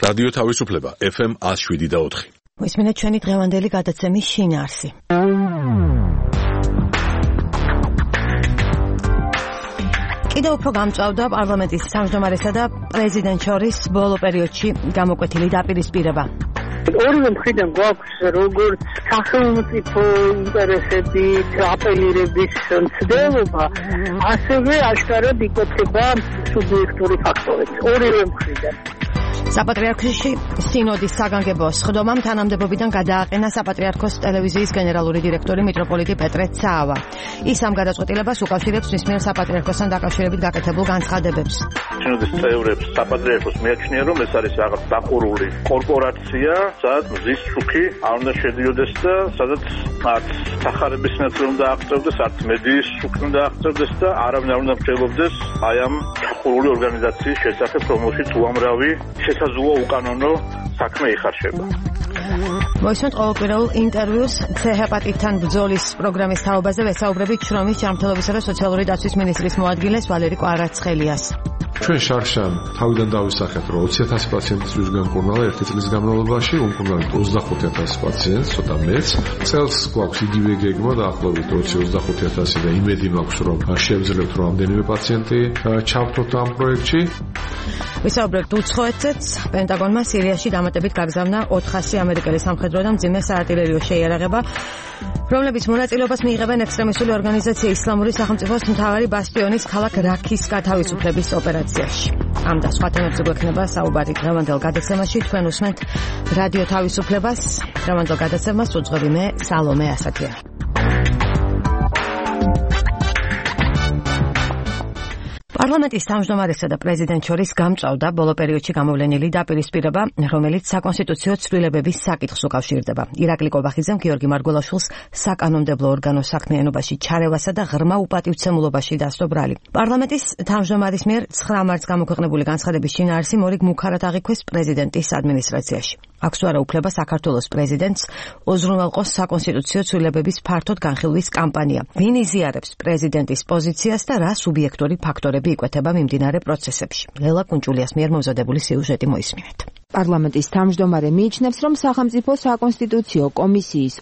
რადიო თავისუფლება FM 107.4. მოისმინეთ ჩვენი დღევანდელი გადაცემის შინაარსი. კიდევ უფრო გამწვავდა პარლამენტის თავმჯდომარესა და პრეზიდენტს შორის ბოლო პერიოდში გამოკვეთილი დაპირისპირება. ორივე მხრიდან გვაქვს როგორც სახელმწიფო ინტერესები, აპელირების მცდელობა, ასევე აშკარად იკვეთება სუბიექტური ფაქტორები. ორივე მხრიდან. საპატრიარქოში სინოდის საგანგებო სხდომამ თანამდებობიდან გადააყენა საპატრიარქოს ტელევიზიის გენერალური დირექტორი მიტროპოლიტი პეტრე ცაავა. ის ამ გადაწყვეტილებას უკავშირებს მის მიერ საპატრიარქოსთან დაკავშირებით გაკეთებულ განცხადებებს. სინოდის წევრებს საპატრიარქოს მიაჩნია, რომ ეს არის რაღაც დაყურული კორპორაცია, სადაც მზის შუქი არ უნდა შედიოდეს და სადაც არც სახარების ნაწილი უნდა აღწევდეს, არც მედიის შუქი უნდა აღწევდეს და არავინ არ უნდა მსჯელობდეს აი ამ დაყურული ორგანიზაციის შესახებ, რომელშიც უამრავი შესაძლოა უკანონო საქმე იხარშება. მოისმენთ ყოველკვირეულ ინტერვიუს ცეჰეპატიტთან ბრძოლის პროგრამის თაობაზე ვესაუბრებით შრომის ჯანმრთელობისა და სოციალური დაცვის მინისტრის მოადგილეს ვალერი კვარაცხელიას. ჩვენ შარშან თავიდან დავისახეთ, რომ 20,000 პაციენტის განკურნალა ერთი წლის განმავლობაში, უმკურნალით 25,000 პაციენტს, ცოტა მეც. წელს გვაქვს იგივე გეგმა დაახლოებით 25,000 და იმედი მაქვს, რომ შევძლებთ რომ ამდენივე პაციენტი ჩავთოთ ამ პროექტში. ვისაუბრებთ უცხოეთზეც. პენტაგონმა სირიაში დამატებით გაგზავნა 400 ამერიკელი სამხედრო და მძიმე საარტილერიო შეიარაღება, რომლებიც მონაწილეობას მიიღებენ ექსტრემისტული ორგანიზაცია ისლამური სახელმწიფოს მთავარი ბასტიონის ქალაქ რაქის გათავისუფლების ოპერაციაში. ამ და სხვა თემებზე გვექნება საუბარი დღევანდელ გადაცემაში. თქვენ უსმენთ რადიო თავისუფლებას. დღევანდელ გადაცემას უძღვები მე სალომე ასათიანი. პარლამენტის თავმჯდომარესა და პრეზიდენტს შორის გამწვავდა ბოლო პერიოდში გამოვლენილი დაპირისპირება, რომელიც საკონსტიტუციო ცვლილებების საკითხს უკავშირდება. ირაკლი კობახიძემ გიორგი მარგველაშვილს საკანონმდებლო ორგანოს საქმიანობაში ჩარევასა და ღრმა უპატივცემულობაში დასდო ბრალი. პარლამენტის თავმჯდომარის მიერ 9 მარტს გამოქვეყნებული განცხადების შინაარსი მორიგ მუქარად აღიქვეს პრეზიდენტის ადმინისტრაციაში. აქვს თუ არა უფლება საქართველოს პრეზიდენტს ოზრუნველყოს საკონსტიტუციო ცვლილებების ფართოდ განხილვის კამპანია. ვინ იზიარებს პრეზიდენტის პოზიციას და რა სუბიექტური ფაქტორები იკვეთება მიმდინარე პროცესებში. ლელა კუნჭულიას მიერ მომზადებული სიუჟეტი მოისმინეთ. პარლამენტის თავმჯდომარე მიიჩნევს, რომ სახელმწიფო საკონსტიტუციო კომისიის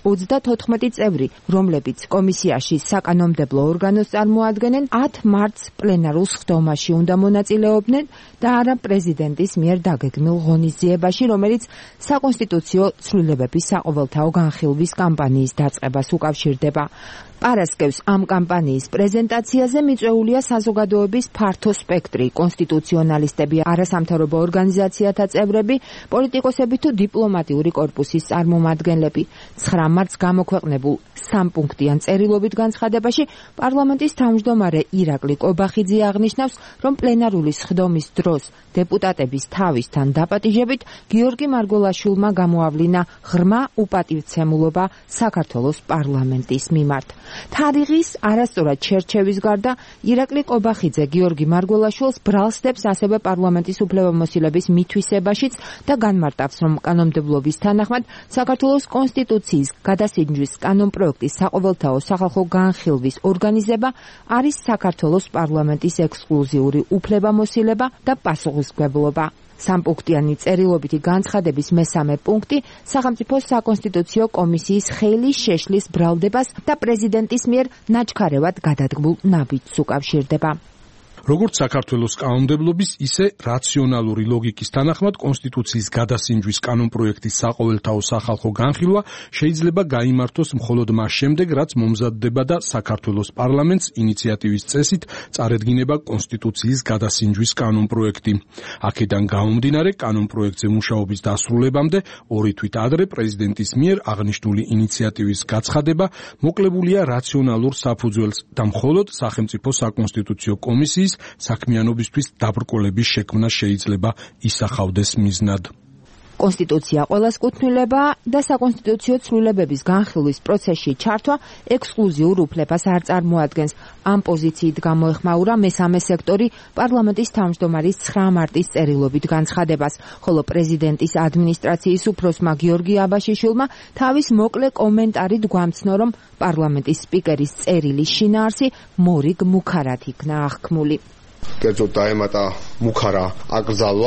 34 წევრი, რომლებიც კომისიაში საკანონმდებლო ორგანოს წარმოადგენენ, 10 მარტს პლენარულ სხდომაში უნდა მონაწილეობდნენ და არა პრეზიდენტის მიერ დაგეგმილ ღონისძიებაში, რომელიც საკონსტიტუციო ცვლილებების საყოველთაო განხილვის კამპანიის დაწყებას უკავშირდება. პარასკევს ამ კამპანიის პრეზენტაციაზე მიწვეულია საზოგადოების ფართო სპექტრი, კონსტიტუციონალისტები, არასამთავრობო ორგანიზაციათა წევრები, პოლიტიკოსები თუ დიპლომატიური კორპუსის წარმომადგენლები. 9 მარტს გამოქვეყნებულ 3 პუნქტიან წერილობით განცხადებაში პარლამენტის თავმჯდომარე ირაკლი კობახიძე აღნიშნავს, რომ პლენარული სხდომის დროს დეპუტატების თავისთან დაპატიჟებით გიორგი მარგველაშვილმა გამოავლინა ღრმა უპატივცემულობა საქართველოს პარლამენტის მიმართ. თარიღის არასწორად შერჩევის გარდა ირაკლი კობახიძე გიორგი მარგველაშვილს ბრალსდებს ასევე პარლამენტის უფლებამოსილების მითვისებაშიც და განმარტავს, რომ კანონმდებლობის თანახმად საქართველოს კონსტიტუციის გადასინჯვის კანონპროექტის საყოველთაო სახალხო განხილვის ორგანიზება არის საქართველოს პარლამენტის ექსკლუზიური უფლებამოსილება და პასუხისმგებლობა. 3 პუნქტიანი წერილობითი განცხადების მესამე პუნქტი სახელმწიფო საკონსტიტუციო კომისიის ხელის შეშლის ბრალდებას და პრეზიდენტის მიერ ნაჩქარევად გადადგმულ ნაბიჯს უკავშირდება. როგორც საქართველოს კანონმდებლობის, ისე რაციონალური ლოგიკის თანახმად კონსტიტუციის გადასინჯვის კანონპროექტის საყოველთაო სახალხო განხილვა შეიძლება გაიმართოს მხოლოდ მას შემდეგ, რაც მომზადდება და საქართველოს პარლამენტს ინიციატივის წესით წარედგინება კონსტიტუციის გადასინჯვის კანონპროექტი. აქედან გამომდინარე, კანონპროექტზე მუშაობის დასრულებამდე 2 თვით ადრე პრეზიდენტის მიერ აღნიშნული ინიციატივის გაცხადება მოკლებულია რაციონალურ საფუძველს და მხოლოდ სახელმწიფო საკონსტიტუციო კომისიის საქმიანობისთვის დაბრკოლების შექმნა შეიძლება ისახავდეს მიზნად. კონსტიტუცია ყველას კუთვნილება და საკონსტიტუციო ცვლილებების განხილვის პროცესში ჩართვა ექსკლუზიურ უფლებას არ წარმოადგენს. ამ პოზიციით გამოეხმაურა მესამე სექტორი პარლამენტის თავმჯდომარის 9 მარტის წერილობით განცხადებას, ხოლო პრეზიდენტის ადმინისტრაციის უფროსმა გიორგი აბაშიშვილმა თავის მოკლე კომენტარით გვამცნო, რომ პარლამენტის სპიკერის წერილის შინაარსი მორიგ მუქარად იქნა აღქმული. კერძოდ დაემატა მუქარა აკრძალვა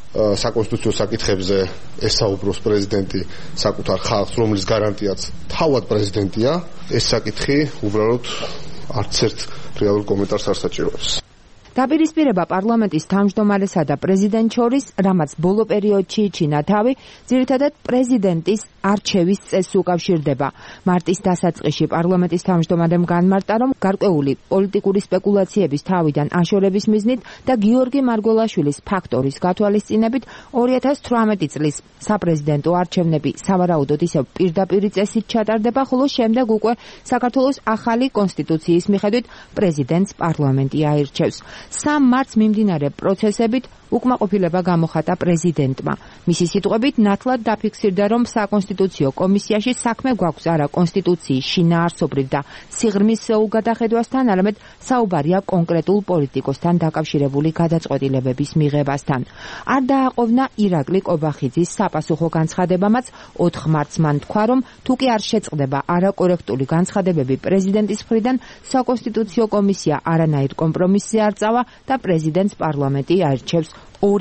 საკონსტიტუციო საკითხებზე ესაუბროს პრეზიდენტი საკუთარ ხალხს, რომლის გარანტიაც თავად პრეზიდენტია, ეს საკითხი უბრალოდ არც ერთ რეალურ კომენტარს არ საჭიროებს. დაპირისპირება პარლამენტის თავმჯდომარესა და პრეზიდენტს შორის, რამაც ბოლო პერიოდში იჩინა თავი, ძირითადად პრეზიდენტის არჩევის წესს უკავშირდება. მარტის დასაწყისში პარლამენტის თავმჯდომარემ განმარტა, რომ გარკვეული პოლიტიკური სპეკულაციების თავიდან აშორების მიზნით და გიორგი მარგველაშვილის ფაქტორის გათვალისწინებით 2018 წლის საპრეზიდენტო არჩევნები სავარაუდოდ ისევ პირდაპირ წესით ჩატარდება, ხოლო შემდეგ უკვე საქართველოს ახალი კონსტიტუციის მიხედვით პრეზიდენტს პარლამენტი აირჩევს. 3 მარტს მიმდინარე პროცესებით უკმაყოფილება გამოხატა პრეზიდენტმა. მისი სიტყვებით, ნათლად დაფიქსირდა, რომ საკონსტიტუციო კომისიაში საქმე გვაქვს არა კონსტიტუციის შინაარსობრივ და სიღრმისეულ გადახედვასთან, არამედ საუბარია კონკრეტულ პოლიტიკოსთან დაკავშირებული გადაწყვეტილებების მიღებასთან. არ დააყოვნა ირაკლი კობახიძის საპასუხო განცხადებამაც 4 მარტს მან თქვა, რომ თუ კი არ შეწყდება არაკორექტული განცხადებები პრეზიდენტის მხრიდან, საკონსტიტუციო კომისია არანაირ კომპრომისზე არ წავა და პრეზიდენტს პარლამენტი აირჩევს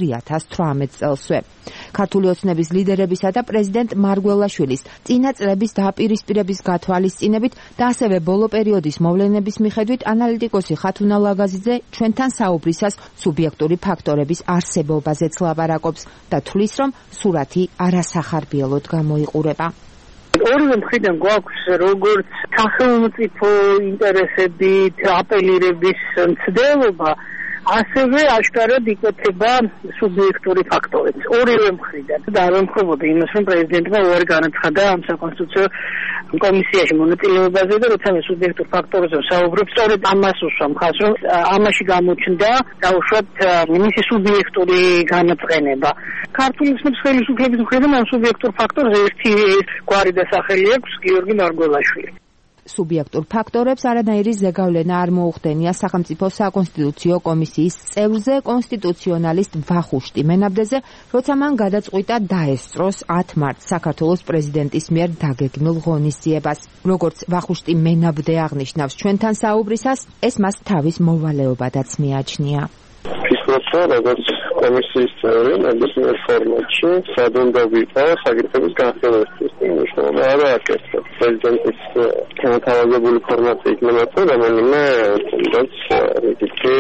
2018 წელსვე. ქართული ოცნების ლიდერებისა და პრეზიდენტ მარგველაშვილის წინა წლების დაპირისპირების გათვალისწინებით და ასევე ბოლო პერიოდის მოვლენების მიხედვით ანალიტიკოსი ხათუნა ლაგაზიძე ჩვენთან საუბრისას სუბიექტური ფაქტორების არსებობაზეც ლაპარაკობს და თვლის, რომ სურათი არასახარბიელოდ გამოიყურება. ორივე მხრიდან გვაქვს როგორც სახელმწიფო ინტერესებით აპელირების მცდელობა, ასევე აშკარად იკვეთება სუბიექტური ფაქტორიც. ორივე მხრიდან. და არ ვემხრობოდი იმას, რომ პრეზიდენტმა უარი განაცხადა ამ საკონსტიტუციო კომისიაში მონაწილეობაზე და როცა მე სუბიექტურ ფაქტორებზე ვსაუბრობ, სწორედ ამას უსვამ ხაზს, რომ ამაში გამოჩნდა დაუშვათ მისი სუბიექტური განაწყენება. ქართული ოცნების ხელისუფლების მხრიდან ამ სუბიექტურ ფაქტორზე ერთი გვარი და სახელი აქვს გიორგი მარგველაშვილი. სუბიექტურ ფაქტორებს არანაირი ზეგავლენა არ მოუხდენია სახელმწიფო საკონსტიტუციო კომისიის წევრზე, კონსტიტუციონალისტ ვახუშტი მენაბდეზე, როცა მან გადაწყვიტა დაესწროს 10 მარტს საქართველოს პრეზიდენტის მიერ დაგეგმილ ღონისძიებას. როგორც ვახუშტი მენაბდე აღნიშნავს ჩვენთან საუბრისას, ეს მას თავის მოვალეობადაც მიაჩნია. ფიქრობ, რომ როგორც კომისიის წევრი ნებისმიერ ფორმატში სადუნდა ვიყო საკითხების განხილვისთვის. მნიშვნელობა არ აკეთებ. პრეზიდენტის განთავაზებული ფორმატი იქნება თუ რომელიმე თუნდაც რიგითი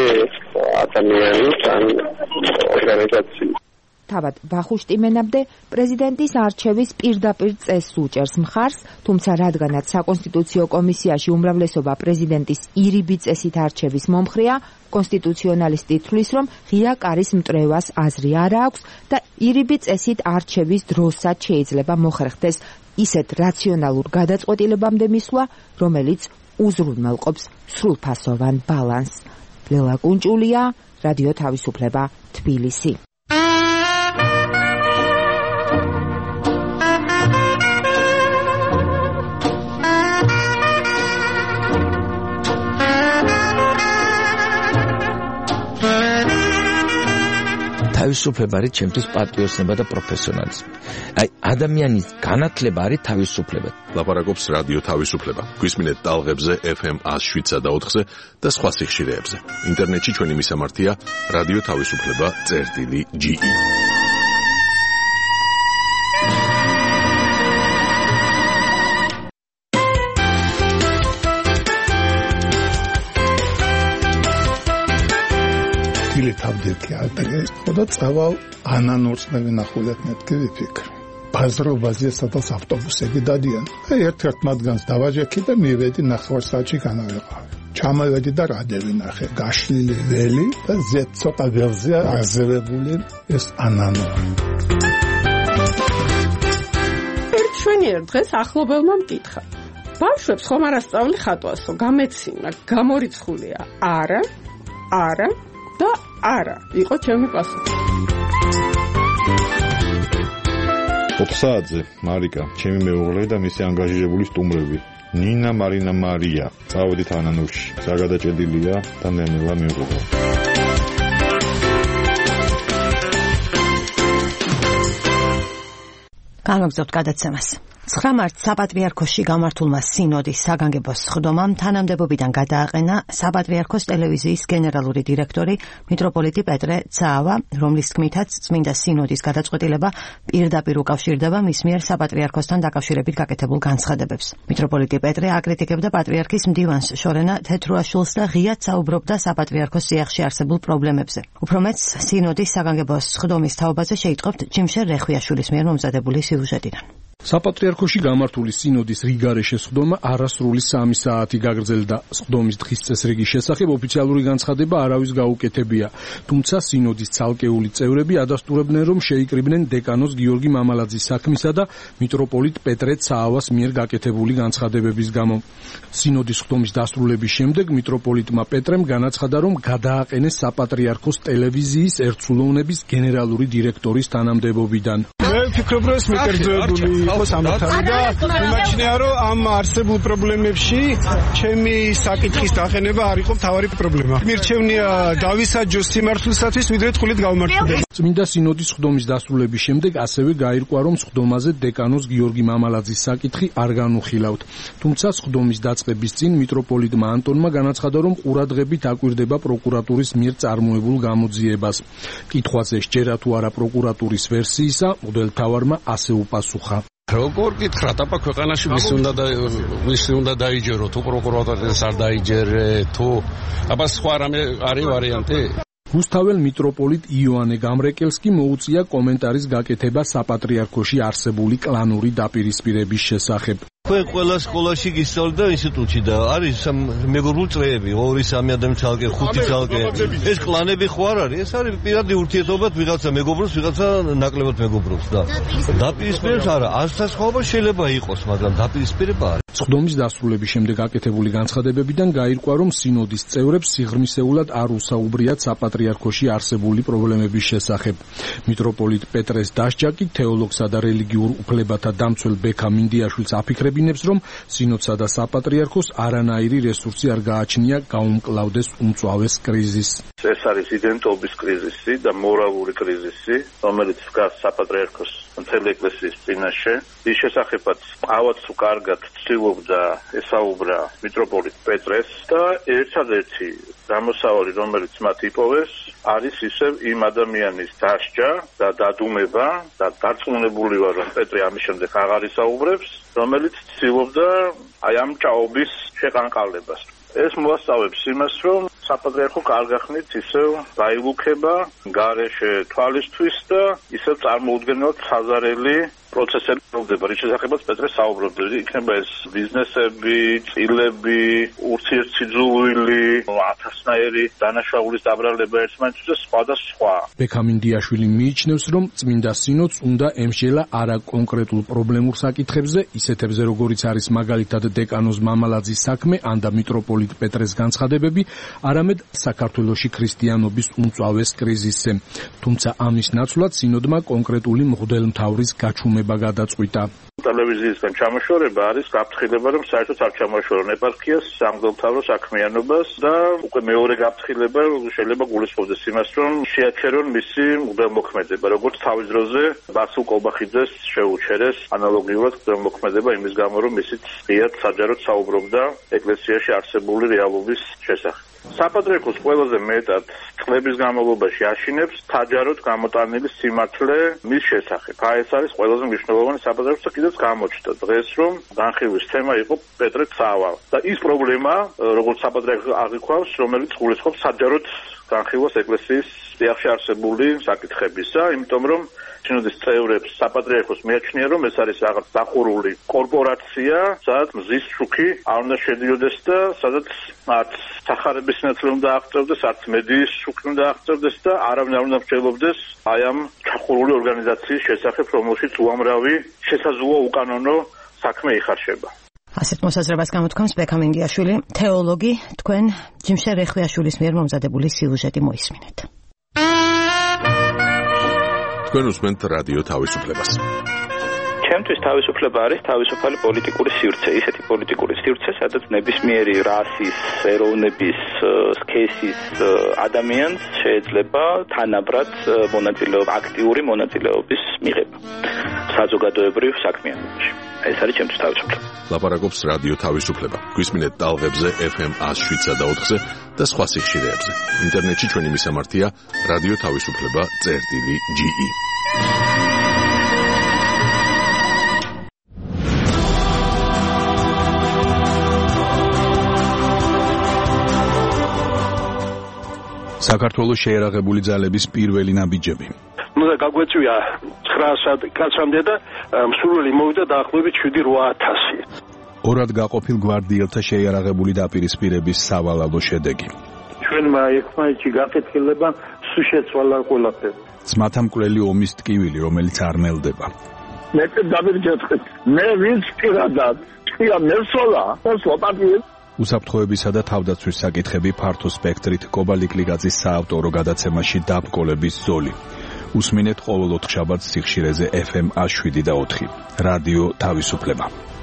ადამიანის ან ორგანიზაციის. თავად ვახუშტი მენაბდე პრეზიდენტის არჩევის პირდაპირ წესს უჭერს მხარს, თუმცა რადგანაც საკონსტიტუციო კომისიაში უმრავლესობა პრეზიდენტის ირიბი წესით არჩევის მომხრეა, კონსტიტუციონალისტი თვლის, რომ ღია კარის მტრევას აზრი არ აქვს და ირიბი წესით არჩევის დროსაც შეიძლება მოხერხდეს ისეთ რაციონალურ გადაწყვეტილებამდე მისვლა, რომელიც უზრუნველყოფს სრულფასოვან ბალანსს. ლელა კუნჭულია, რადიო თავისუფლება, თბილისი. თავისუფლება არის ჩემთვის პატრიოტიზმი და პროფესიონალიზმი. აი, ადამიანის განათლება არის თავისუფლება. ლაპარაკობს რადიო თავისუფლება. გვისმინეთ ტალღებზე FM 107.4-ზე და სხვა სიხშირეებზე. ინტერნეტში ჩვენი მისამართია რადიო თავისუფლება.ge. თავდექი ადრეს და წავალ ანანურწნევი ნახულეთ მეთქი ვიფიქრე. ბაზრობაზე სადაც ავტობუსები დადიან. ერთ-ერთ მათგანს დავაჯექი და მივედი 9 საათში განავეყავი. ჩამოვედი და რადევი ნახე, გაშლილი ველი და ზეთ ცოტა ველზე აზევებული ეს ანანური. ერთ შვენიერ დღეს ახლობელმა მკითხა. ბავშვებს ხომ არ ასწავლი ხატვასო, გამეცინა, გამორიცხულია? არა, არა და არა, იყო ჩემი პასუხი. 4 საათზე მარიკა, ჩემი მეუღლე და მისი ანგაჟირებული სტუმრები, ნინა, მარინა, მარია, წავედით ანანურში. საგადაჭედილია და ნელა მიუღო. განვაგრძობთ გადაცემას. 9 მარტს საპატრიარქოში გამართულმა სინოდის საგანგებო სხდომამ თანამდებობიდან გადააყენა საპატრიარქოს ტელევიზიის გენერალური დირექტორი მიტროპოლიტი პეტრე ცაავა, რომლის თქმითაც წმინდა სინოდის გადაწყვეტილება პირდაპირ უკავშირდება მის მიერ საპატრიარქოსთან დაკავშირებით გაკეთებულ განცხადებებს. მიტროპოლიტი პეტრე აკრიტიკებდა პატრიარქის მდივანს შორენა თეთრუაშვილს და ღიად საუბრობდა საპატრიარქოს სიახში არსებულ პრობლემებზე. უფრო მეც სინოდის საგანგებო სხდომის თაობაზე შეიტყობთ ჯიმშერ რეხვიაშვილის მიერ მომზადებული სიუჟეტიდან. საპატრიარქოში გამართული სინოდის რიგარეშე სხდომა არასრული 3 საათი გაგრძელდა. სხდომის დღის წესრიგის შესახებ ოფიციალური განცხადება არავის გაუკეთებია, თუმცა სინოდის ცალკეული წევრები ადასტურებდნენ, რომ შეიკრიბნენ დეკანოს გიორგი მამალაძის საქმისა და მიტროპოლიტ პეტრე ცაავას მიერ გაკეთებული განცხადებების გამო. სინოდის სხდომის დასრულების შემდეგ მიტროპოლიტმა პეტრემ განაცხადა, რომ გადააყენეს საპატრიარქოს ტელევიზიის ერთსულოვნების გენერალური დირექტორის თანამდებობიდან. მე ვფიქრობ, რომ ეს მიკერძოებული იყოს ამათანი და იმაჩნია, რომ ამ არსებულ პრობლემებში ჩემი საკითხის დახენება არ იყო მთავარი პრობლემა. მირჩევნია დავისაჯოს სიმართლისათვის, ვიდრე თხულით გავმართლდე. წმინდა სინოდის სხდომის დასრულების შემდეგ ასევე გაირკვა, რომ სხდომაზე დეკანოს გიორგი მამალაძის საკითხი არ განუხილავთ. თუმცა სხდომის დაწყების წინ მიტროპოლიტმა ანტონმა განაცხადა, რომ ყურადღებით აკვირდება პროკურატურის მიერ წარმოებულ გამოძიებას. კითხვაზე სჯერა თუ არა პროკურატურის ვერსიისა, მღვდელმთავარმა ასე უპასუხა. როგორ გითხრათ, აბა ქვეყანაში ვისი უნდა დაიჯერო, თუ პროკურატურას არ დაიჯერე, თუ აბა სხვა რამე არის ვარიანტი? რუსთაველ მიტროპოლიტ იოანე გამრეკელს კი მოუწია კომენტარის გაკეთება საპატრიარქოში არსებული კლანური დაპირისპირების შესახებ. თქვენ ყველა სკოლაში გისწავლეთ და ინსტიტუტში და არის მეგობრულ წრეები, 2-3 ადამიანი ცალკე, 5 ცალკე. ეს კლანები ხო არ არის? ეს არის პირადი ურთიერთობა, ვიღაცა მეგობრობს, ვიღაცა ნაკლებად მეგობრობს და დაპირისპირებს არა, ასასხაობა შეიძლება იყოს, მაგრამ დაპირისპირება არის. სხდომის დასრულების შემდეგ გაკეთებული განცხადებებიდან გაირკვა, რომ სინოდის წევრებს სიღრმისეულად არ უსაუბრიათ საპატრიარქოში არსებული პრობლემების შესახებ. მიტროპოლიტ პეტრეს დასჯა კი თეოლოგსა და რელიგიურ უფლებათა დამცველ ბექა მინდიაშვილს აფიქრებინებს, რომ სინოდსა და საპატრიარქოს არანაირი რესურსი არ გააჩნია გაუმკლავდეს უმწვავეს კრიზისს. ეს არის იდენტობის კრიზისი და მორალური კრიზისი, რომელიც დგას საპატრიარქოს მთელი ეკლესიის წინაშე. ის შესახებაც ავად თუ კარგად ცდილობდა ესაუბრა მიტროპოლიტ პეტრეს და ერთადერთი გამოსავალი, რომელიც მათ იპოვეს, არის ისევ იმ ადამიანის დასჯა და დადუმება და დარწმუნებული ვარ, რომ პეტრე ამის შემდეგ აღარ ისაუბრებს, რომელიც ცდილობდა აი ამ ჭაობის შეყანყალებას. ეს მოასწავებს იმას, რომ საპატრიარქო კარგახნით ისევ დაილუქება გარეშე თვალისთვის და ისევ წარმოუდგენელად საზარელი პროცესები ხდება, რის შესახებაც პეტრე საუბრობდა. იქნება ეს ბიზნესები, წილები, ურთიერთსიძულვილი, ათასნაირი დანაშაულის დაბრალება ერთმანეთს და სხვა და სხვა. ბექა მინდიაშვილი მიიჩნევს, რომ წმინდა სინოდს უნდა ემსჯელა არა კონკრეტულ პრობლემურ საკითხებზე, ისეთებზე, როგორიც არის მაგალითად დეკანოს მამალაძის საქმე, ან და მიტროპოლიტ პეტრეს განცხადებები, არამედ საქართველოში ქრისტიანობის უმწვავეს კრიზისზე. თუმცა ამის ნაცვლად სინოდმა კონკრეტული მღვდელმთავრის გაჩუმება გადაწყვიტა. ტელევიზიისგან ჩამოშორება არის გაფრთხილება, რომ საერთოდ არ ჩამოშორონ ეპარქიას, სამღვდელმთავრო საქმიანობას და უკვე მეორე გაფრთხილება შეიძლება გულისხმობდეს იმას, რომ შეაჩერონ მისი მღვდელმოქმედება, როგორც თავის დროზე ბასილ კოლბახიძეს შეუჩერეს ანალოგიურად მღვდელმოქმედება იმის გამო, რომ ისიც ღიად საჯაროდ საუბრობდა ეკლესიაში არსებული რეალობის შესახებ. საპატრიარქოს ყველაზე მეტად წლების განმავლობაში აშინებს საჯაროდ გამოტანილი სიმართლე მის შესახებ. ეს არის ყველაზე მნიშვნელოვანი საპატრიარქოს და კიდეც გამოჩნდა დღეს, რომ განხილვის თემა იყო პეტრე ცაავა და ის პრობლემა, როგორც საპატრიარქო აღიქვავს, რომელიც გულისხმობს საჯაროდ განხილვას ეკლესიის სიახში არსებული საკითხებისა, იმიტომ რომ სინოდის წევრებს საპატრიარქოს მიაჩნია, რომ ეს არის რაღაც დახურული კორპორაცია, სადაც მზის შუქი არ უნდა შედიოდეს და სადაც არც სახარების სინათლე უნდა აღწევდეს, არც მედიის შუქი უნდა აღწევდეს და არავინ არ უნდა მსჯელობდეს აი ამ ჩახურული ორგანიზაციის შესახებ, რომელშიც უამრავი შესაძლოა უკანონო საქმე იხარშება. ასეთ მოსაზრებას გამოთქვამს ბექა მინდიაშვილი, თეოლოგი. თქვენ ჯიმშერ რეხვიაშვილის მიერ მომზადებული სიუჟეტი მოისმინეთ. თქვენ უსმენთ რადიო თავისუფლებას. ჩემთვის თავისუფლება არის თავისუფალი პოლიტიკური სივრცე, ისეთი პოლიტიკური სივრცე, სადაც ნებისმიერი რასის, ეროვნების, სქესის ადამიანს შეიძლება თანაბრად აქტიური მონაწილეობის მიღება საზოგადოებრივ საქმიანობაში. ეს არის ჩემთვის თავისუფლება. ლაპარაკობს რადიო თავისუფლება. გვისმინეთ ტალღებზე FM 107.4-ზე და სხვა სიხშირეებზე. ინტერნეტში ჩვენი მისამართია რადიო თავისუფლება.ge. საქართველოს შეერაღებული ძალების პირველი ნაბიჯები. და გაგვეწვია 900 კაცამდე და მსურველი მოვიდა დაახლოებით 7-8000. ორად გაყოფილ გვარდიელთა შეიარაღებული დაპირისპირების სავალალო შედეგი. ჩვენმა ერთმანეთში გაკეთილება სულ შეცვალა ყველაფერი. ძმათამკვლელი ომის ტკივილი, რომელიც არ ნელდება. მე დავირჯეთხეთ. მე ვინც პირადად თქვია მესოლა, სლოპატიე. უსაფრთხოებისა და თავდაცვის საკითხები ფართო სპექტრით კობალიკლიგაძის საავტორო გადაცემაში დაბკოლების ზოლი. უსმინეთ ყოველ 4 შაბათს სიხშირეზე FM 107.4. რადიო თავისუფლება.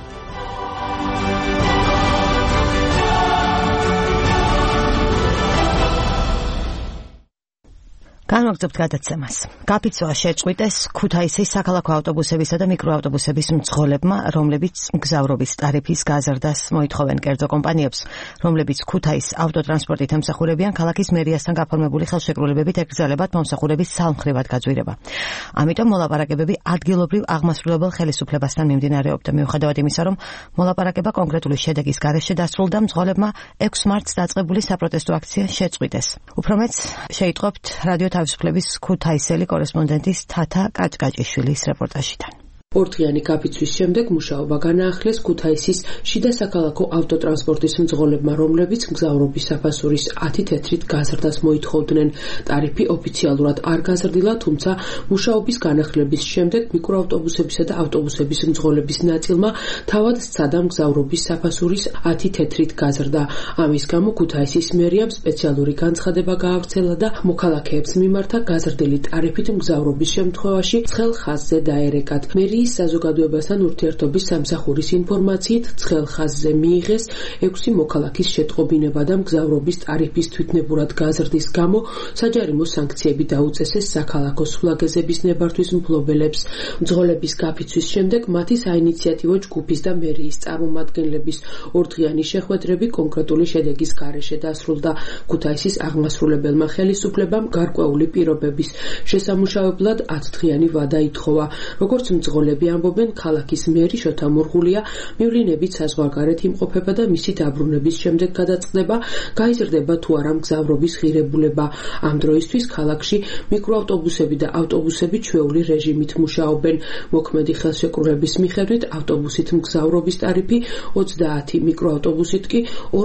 განვაგრძობთ გადაცემას. გაფიცვა შეწყვიტეს ქუთაისის საქალაქო ავტობუსებისა და მიკროავტობუსების მძღოლებმა, რომლებიც მგზავრობის ტარიფის გაზრდას მოითხოვენ კერძო კომპანიებს, რომლებიც ქუთაის ავტოტრანსპორტით ემსახურებიან, ქალაქის მერიასთან გაფორმებული ხელშეკრულებებით ეკრძალებათ მომსახურების სალმხრივად გაძვირება. ამიტომ მოლაპარაკებები ადგილობრივ აღმასრულებელ ხელისუფლებასთან მიმდინარეობდა. მიუხედავად იმისა, რომ მოლაპარაკება კონკრეტული შედეგის გარეშე დასრულდა, მძღოლებმა 6 მარტს დაწყებული საპროტესტო აქცია შეწყვიტეს. უფრო მეც შეიტყობთ რადიო თავისუფლების ქუთაისელი კორესპონდენტის თათა კაჭკაჭიშვილის რეპორტაჟიდან. ორთვიანი გაფიცვის შემდეგ მუშაობა განაახლეს ქუთაისის შიდა საქალაქო ავტოტრანსპორტის მძღოლებმა, რომლებიც მგზავრობის საფასურის 10 თეთრით გაზრდას მოითხოვდნენ. ტარიფი ოფიციალურად არ გაზრდილა, თუმცა მუშაობის განახლების შემდეგ მიკროავტობუსებისა და ავტობუსების მძღოლების ნაწილმა თავად სცადა მგზავრობის საფასურის 10 თეთრით გაზრდა. ამის გამო ქუთაისის მერიამ სპეციალური განცხადება გაავრცელა და მოქალაქეებს მიმართა გაზრდილი ტარიფით მგზავრობის შემთხვევაში ცხელ ხაზზე დაერეკათ. მერიის საზოგადოებასთან ურთიერთობის სამსახურის ინფორმაციით ცხელ ხაზზე მიიღეს 6 მოქალაქის შეტყობინება და მგზავრობის ტარიფის თვითნებურად გაზრდის გამო საჯარიმო სანქციები დაუწესეს საქალაქო სულაგეზების ნებართვის მფლობელებს. მძღოლების გაფიცვის შემდეგ მათი საინიციატივო ჯგუფის და მერიის წარმომადგენლების ორდღიანი შეხვედრები კონკრეტული შედეგის გარეშე დასრულდა. ქუთაისის აღმასრულებელმა ხელისუფლებამ გარკვეული პირობების შესამუშავებლად 10 დღიანი ვადა ითხოვა. როგორც მძღოლები ამბობენ, ქალაქის მერი შოთა მურღულია მივლინებით საზღვარგარეთ იმყოფება და მისი დაბრუნების შემდეგ გადაწყდება, გაიზრდება თუ არა მგზავრობის ღირებულება. ამ დროისთვის ქალაქში მიკროავტობუსები და ავტობუსები ჩვეული რეჟიმით მუშაობენ. მოქმედი ხელშეკრულების მიხედვით ავტობუსით მგზავრობის ტარიფი 30, მიკროავტობუსით კი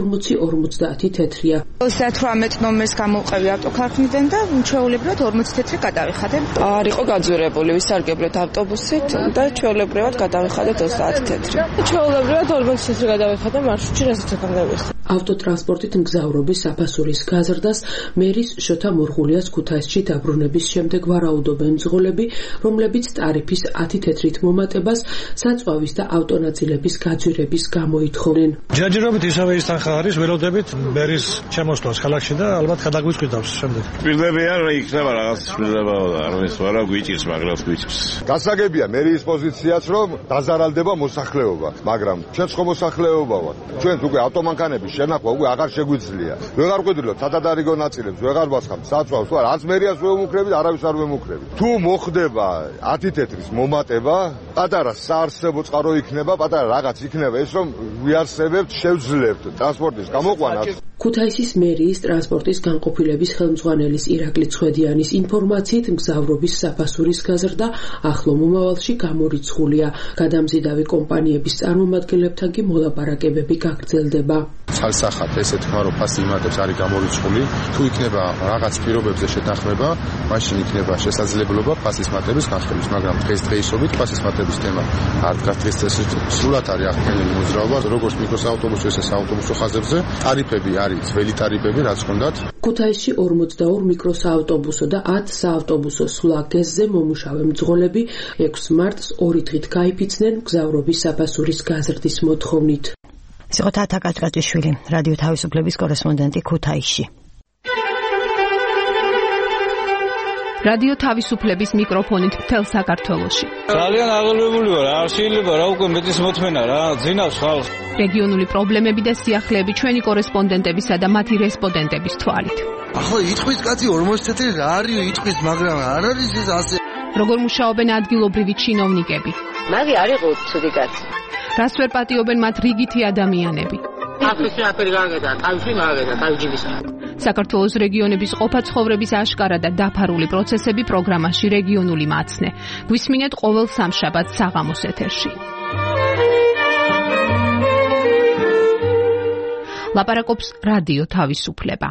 40-50 თეთრია. 38 ნომერს გამოვყევი ავტოქარხნიდან და ჩვეულებრივად 40 თეთრი გადავიხადე. არ იყო გაძვირებული, ვისარგებლეთ ავტობუსით და ჩვეულებრივად გადავიხადეთ 30 თეთრი. ჩვეულებრივად 40 თეთრი გადავიხადე მარშრუტში, რასაც ეკამდევიხ. ავტოტრანსპორტით მგზავრობის საფასურის გაზრდას მერის შოთა მურღულიას ქუთაისში დაბრუნების შემდეგ ვარაუდობენ მძღოლები, რომლებიც ტარიფის 10 თეთრით მომატებას საწვავის და ავტონაწილების გაძვირების გამო ითხოვენ. ჯერჯერობით ისევე ის თანხა არის, ველოდებით მერის შემოსვლას ქალაქში და ალბათ გადაგვიწყვიტავს შემდეგ. პირდებიან რა იქნება რაღაც შვილება არ ის ვარა გვიჭირს, მაგრამ გვიჭირს. გასაგებია მერის პოზიციაც, რომ დაზარალდება მოსახლეობა, მაგრამ ჩვენც ხო მოსახლეობა ვართ. ჩვენც უკვე ავტომანქანების შენახვა უკვე აღარ შეგვიძლია. ვეღარ ყვიდვილობთ სადადარიგო ნაწილებს, ვეღარ ვასხამთ საწვავს, თუ არა, არც მერიას ვერ ვემუქრებით, არავის არ ვემუქრებით. თუ მოხდება 10 თეთრის მომატება, პატარა საარსებო წყარო იქნება, პატარა რაღაც იქნება ის, რომ ვიარსებებთ, შევძლებთ ტრანსპორტის გამოყვანას. ქუთაისის მერიის ტრანსპორტის განყოფილების ხელმძღვანელის ირაკლი ცხედიანის ინფორმაციით მგზავრობის საფასურის გაზრდა ახლო მომავალში გამორიცხულია. გადამზიდავი კომპანიების წარმომადგენლებთან კი მოლაპარაკებები გაგრძელდება. ხალხსახად ესე თქვა, რომ ფასი იმატებს არის გამორიცხული, თუ იქნება რაღაც პირობებზე შეთანხმება, მაშინ იქნება შესაძლებლობა ფასის მატების განხილვის, მაგრამ დღესდღეობით ფასის მატების თემა არ დგას დღესდღეობით. სრულად არის აღქმენილი მოძრაობა, როგორც მიკროსაავტობუსო, ესე საავტობუსო ხაზებზე. ტარიფები არის ძველი ტარიფები, რაც ჰქონდათ. ქუთაისში 42 მიკროსაავტობუსო და 10 საავტობუსო სულაგეზზე მომუშავე მძღოლები 6 მარტს 2 დღით გაიფიცნენ მგზავრობის საფასურის გაზრდის მოთხოვნით. იყო თათა კაჭკაჭიშვილი, რადიო თავისუფლების კორესპონდენტი ქუთაისში. რადიო თავისუფლების მიკროფონით მთელ საქართველოში. ძალიან აღელვებული ვარ, არ შეიძლება რა უკვე მეტის მოთმენა რა, ძინავს ხალხს. რეგიონული პრობლემები და სიახლეები ჩვენი კორესპონდენტებისა და მათი რესპონდენტების თვალით. ახლა იტყვის კაცი 40 წელი რა არის იტყვის, მაგრამ არ არის ეს ასე. როგორ მუშაობენ ადგილობრივი ჩინოვნიკები? მაგი არ იყო ცუდი კაცი. რას ვერ პატიობენ მათ რიგითი ადამიანები? ახლა აფერი გაგედა, თავში მაგედა, თავჯიბის. საქართველოს რეგიონების ყოფა-ცხოვრების აშკარა და დაფარული პროცესები პროგრამაში რეგიონული მაცნე. გვისმინეთ ყოველ სამშაბათს საღამოს ეთერში. ლაპარაკობს რადიო თავისუფლება.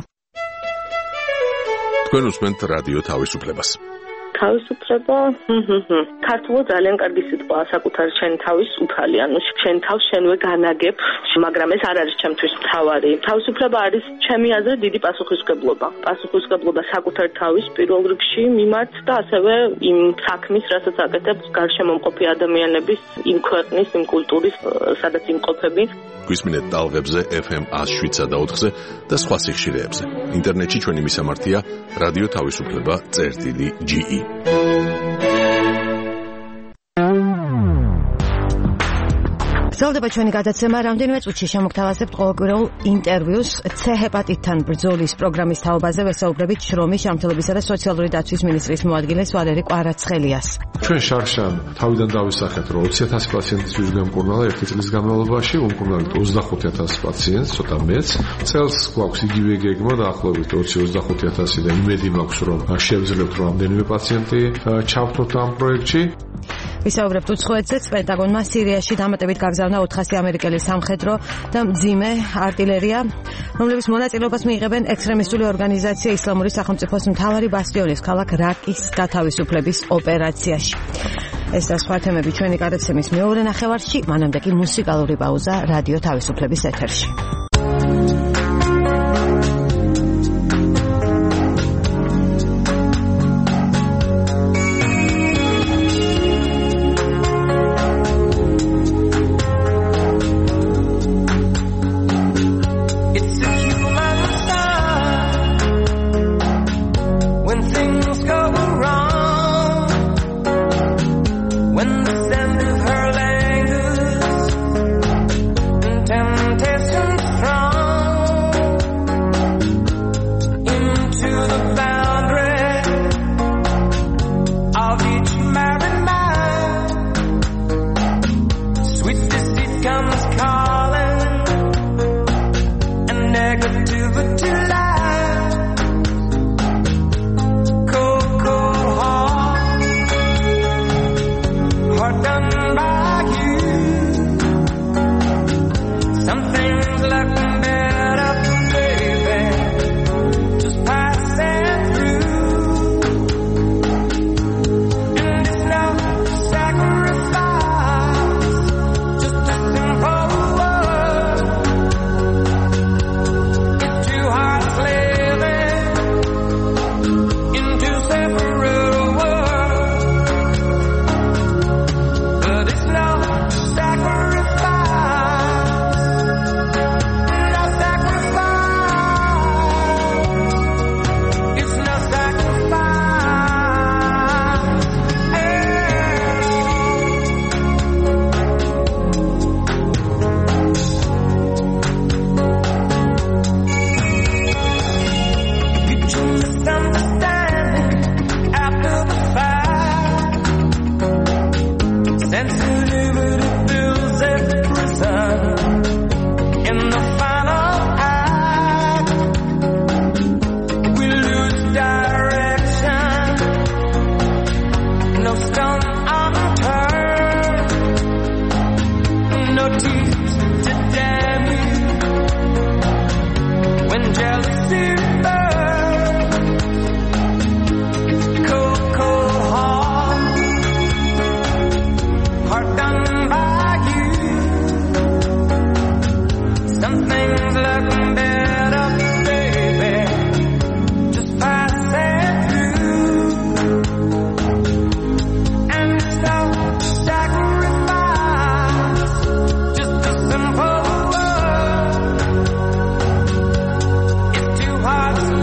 თქვენ უსმენთ რადიო თავისუფლებას. თავისუფლება ქართულად ძალიან კარგი სიტყვაა, საკუთარი შენი თავის უფალი, ანუ შენ თავს შენვე განაგებ, მაგრამ ეს არ არის ჩემთვის მთავარი. თავისუფლება არის ჩემი აზრით დიდი პასუხისმგებლობა. პასუხისმგებლობა საკუთარი თავის პირველ რიგში მიმართ და ასევე იმ საქმის, რასაც აკეთებს გარშემომყოფი ადამიანების, იმ ქვეყნის, იმ კულტურის, სადაც იმყოფები. გვისმინეთ ტალღებზე FM 107.4-ზე და სხვა სიხშირეებზე. ინტერნეტში ჩვენი მისამართია რადიო თავისუფლება.ge. გრძელდება ჩვენი გადაცემა. რამდენიმე წუთში შემოგთავაზებთ ყოველკვირეულ ინტერვიუს C ჰეპატიტთან ბრძოლის პროგრამის თაობაზე. ვესაუბრებით შრომის, ჯანმრთელობისა და სოციალური დაცვის მინისტრის მოადგილეს ვალერი კვარაცხელიას. ჩვენ შარშან თავიდან დავისახეთ, რომ 20,000 პაციენტის ვიზგან მკურნალა ერთი წლის განმავლობაში, უმკურნალით 25,000 პაციენტს, ცოტა მეც. წელს გვაქვს იგივე გეგმა დაახლოებით 20-25,000-დან იმედი მაქვს, რომ შევძლებთ რამდენიმე პაციენტი ჩავთოთ ამ პროექტში. ვისაუბრებთ უცხოეთზეც. პენტაგონმა სირიაში დამატებით გაგზავნა 400 ამერიკელი სამხედრო და მძიმე არტილერია, რომლებიც მონაწილეობას მიიღებენ ექსტრემისტული ორგანიზაცია ისლამური სახელმწიფოს მთავარი ბასტიონის ქალაქ რაკის გათავისუფლების ოპერაციაში. ეს და სხვა თემები ჩვენი გადაცემის მეორე ნახევარში, მანამდე კი მუსიკალური პაუზა რადიო თავისუფლების ეთერში. hearts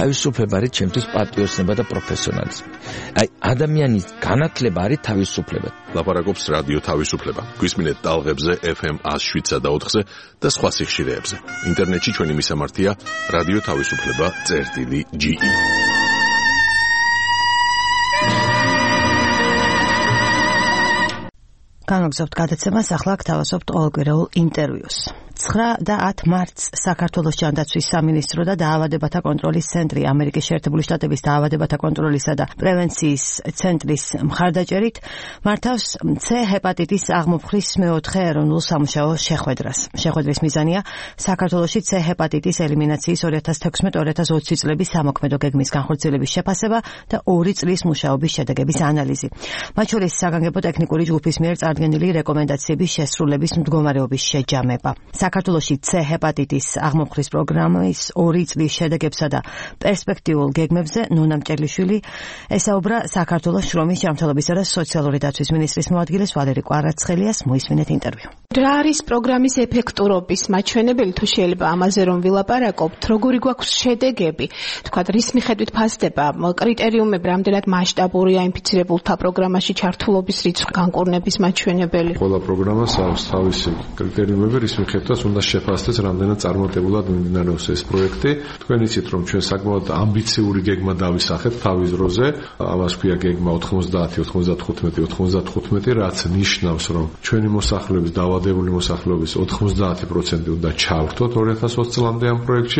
თავისუფლება არის ჩემთვის პატრიოტიზმი და პროფესიონალიზმი. აი ადამიანის განათლება არის თავისუფლება. ლაპარაკობს რადიო თავისუფლება. გვისმინეთ ტალღებზე FM 107.4-ზე და სხვა სიხშირეებზე. ინტერნეტში ჩვენი მისამართია რადიო თავისუფლება.ge. განაგზავნებთ გადაცემას, ახლა გთავაზობთ ყოველკვირეულ ინტერვიუს. 9 და 10 მარტს საქართველოს ჯანდაცვის სამინისტრო და დაავადებათა კონტროლის ცენტრი ამერიკის შეერთებული შტატების დაავადებათა კონტროლისა და პრევენციის ცენტრის მხარდაჭერით მართავს C ჰეპატიტის აღმოფხრის მეოთხე ეროვნულ სამუშაო შეხვედრას. შეხვედრის მიზანია საქართველოში C ჰეპატიტის ელიმინაციის 2016-2020 წლების სამოქმედო გეგმის განხორციელების შეფასება და 2 წლის მუშაობის შედეგების ანალიზი. მათ შორის საგანგებო ტექნიკური ჯგუფის მიერ წარდგენილი რეკომენდაციების შესრულების მდგომარეობის შეჯამება. საქართველოში C ჰეპატიტის აღმოფხრის პროგრამის 2 წლის შედეგებსა და პერსპექტიულ გეგმებზე ნონა მჭერლიშვილი ესაუბრა საქართველოს შრომის ჯანმრთელობისა და სოციალური დაცვის მინისტრის მოადგილეს ვალერი კვარაცხელიას. მოისმინეთ ინტერვიუ. რა არის პროგრამის ეფექტურობის მაჩვენებელი, თუ შეიძლება ამაზე რომ ვილაპარაკობთ, როგორი გვაქვს შედეგები, თქვათ რის მიხედვით ფასდება კრიტერიუმები, რამდენად მასშტაბურია ინფიცირებულთა პროგრამაში ჩართულობის რიცხვი, განკურნების მაჩვენებელი. ყველა პროგრამას აქვს თავისი კრიტერიუმები, რის მიხედვითაც უნდა შეფასდეს, რამდენად წარმატებულად მიმდინარეობს ეს პროექტი. თქვენ იცით, რომ ჩვენ საკმაოდ ამბიციური გეგმა დავისახეთ თავის დროზე. ამას ქვია გეგმა 90-95-95, რაც ნიშნავს, რომ ჩვენი მოსახლეობის დაავადებული მოსახლეობის 90% უნდა ჩავრთოთ 2020 წლამდე ამ პროექტში,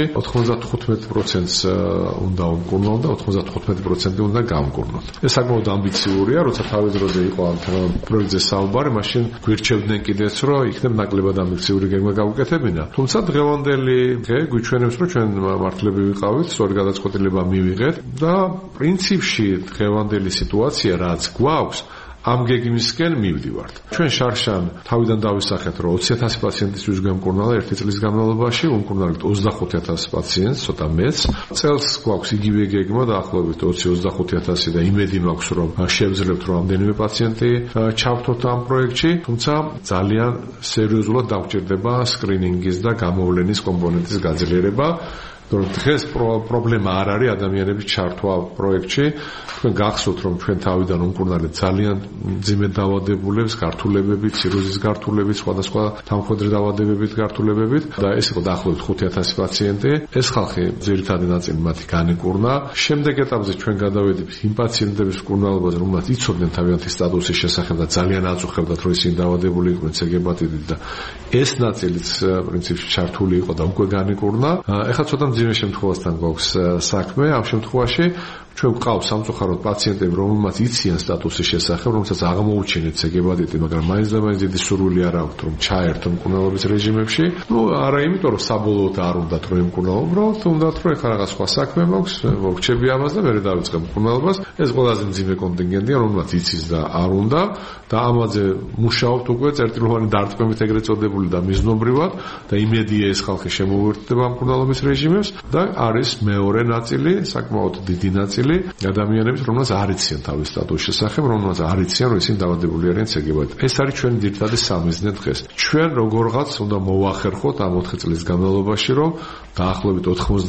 95%-ს უნდა უმკურნალოთ და 95% უნდა გამკურნალოთ. ეს საკმაოდ ამბიციურია, როცა თავის დროზე იყო ამ პროექტზე საუბარი, მაშინ გვირჩევდნენ კიდეც, რომ იქნებ ნაკლებად ამბიციური გეგმა გავუკეთებინა. თუმცა დღევანდელი დღე გვიჩვენებს, რომ ჩვენ მართლები ვიყავით, სწორი გადაწყვეტილება მივიღეთ და პრინციპში დღევანდელი სიტუაცია რაც გვაქვს ამ გეგმისკენ მივდივართ. ჩვენ შარშან თავიდან დავისახეთ, რომ 20,000 პაციენტისთვის გვემკურნალა 1 წლის განმავლობაში, უმკურნალეთ 25,000 პაციენტს, ცოტა მეც. წელს გვაქვს იგივე გეგმა დაახლოებით 20-25,000 და იმედი მაქვს, რომ შევძლებთ რამდენიმე პაციენტი ჩავთოთ ამ პროექტში, თუმცა ძალიან სერიოზულად დაგვჭირდება სკრინინგის და გამოვლენის კომპონენტის გაძლიერება. დღეს პრობლემა არ არის ადამიანების ჩართვა პროექტში. თქვენ გახსოვთ, რომ ჩვენ თავიდან უმკურნალეთ ძალიან მძიმე დაავადებულებს, გართულებებით, ციროზის გართულებით, სხვადასხვა თანხმდიდრ დაავადებებით გართულებებით და ეს იყო დაახლოებით 5,000 პაციენტი. ეს ხალხი ძირითადი ნაწილი მათი განიკურნა. შემდეგ ეტაპზე ჩვენ გადავედით იმ პაციენტების მკურნალობაზე, რომელთაც იცოდნენ თავიანთი სტატუსის შესახებ და ძალიან აწუხებდათ, რომ ისინი დაავადებული იყვნენ C ჰეპატიტით და ეს ნაწილიც პრინციპში ჩართული იყო და უკვე განიკურნა. ეხლა ცოტა მძიმე შემთხვევასთან გვაქვს საქმე. ამ შემთხვევაში ჩვენ გვყავს სამწუხაროდ პაციენტები, რომელმაც იციან სტატუსის შესახებ, რომელსაც აღმოუჩინეთ C ჰეპატიტი, მაგრამ მაინც და მაინც დიდი სურვილი არ აქვთ, რომ ჩაერთონ მკურნალობის რეჟიმებში. არა იმიტომ, რომ საბოლოოდ არ უნდათ რომ ემკურნალონ, უბრალოდ უნდათ რომ ეხლა რაღაც სხვა საქმე მაქვს, მოვჩები ამას და მერე დავიწყებ მკურნალობას. ეს ყველაზე მძიმე კონტინგენტია, რომელმაც იცის და არ უნდა და ამაზე მუშაობთ უკვე წერტილოვანი დარტყმებით ეგრეთ წოდებული და მიზნობრივად და იმედია ეს ხალხი შემოუერთდება მკურნალობის რეჟიმებს და არის მეორე ნაწილი, საკმაოდ დიდი ნაწილი ადამიანების, რომელსაც არ იციან თავის სტატუსის შესახებ, რომელსაც არ იციან, რომ ისინი დაავადებული არიან C ჰეპატიტით. ეს არის ჩვენი ძირითადი სამიზნე დღეს. ჩვენ როგორღაც უნდა მოვახერხოთ ამ 4 წლის განმავლობაში, რომ დაახლოებით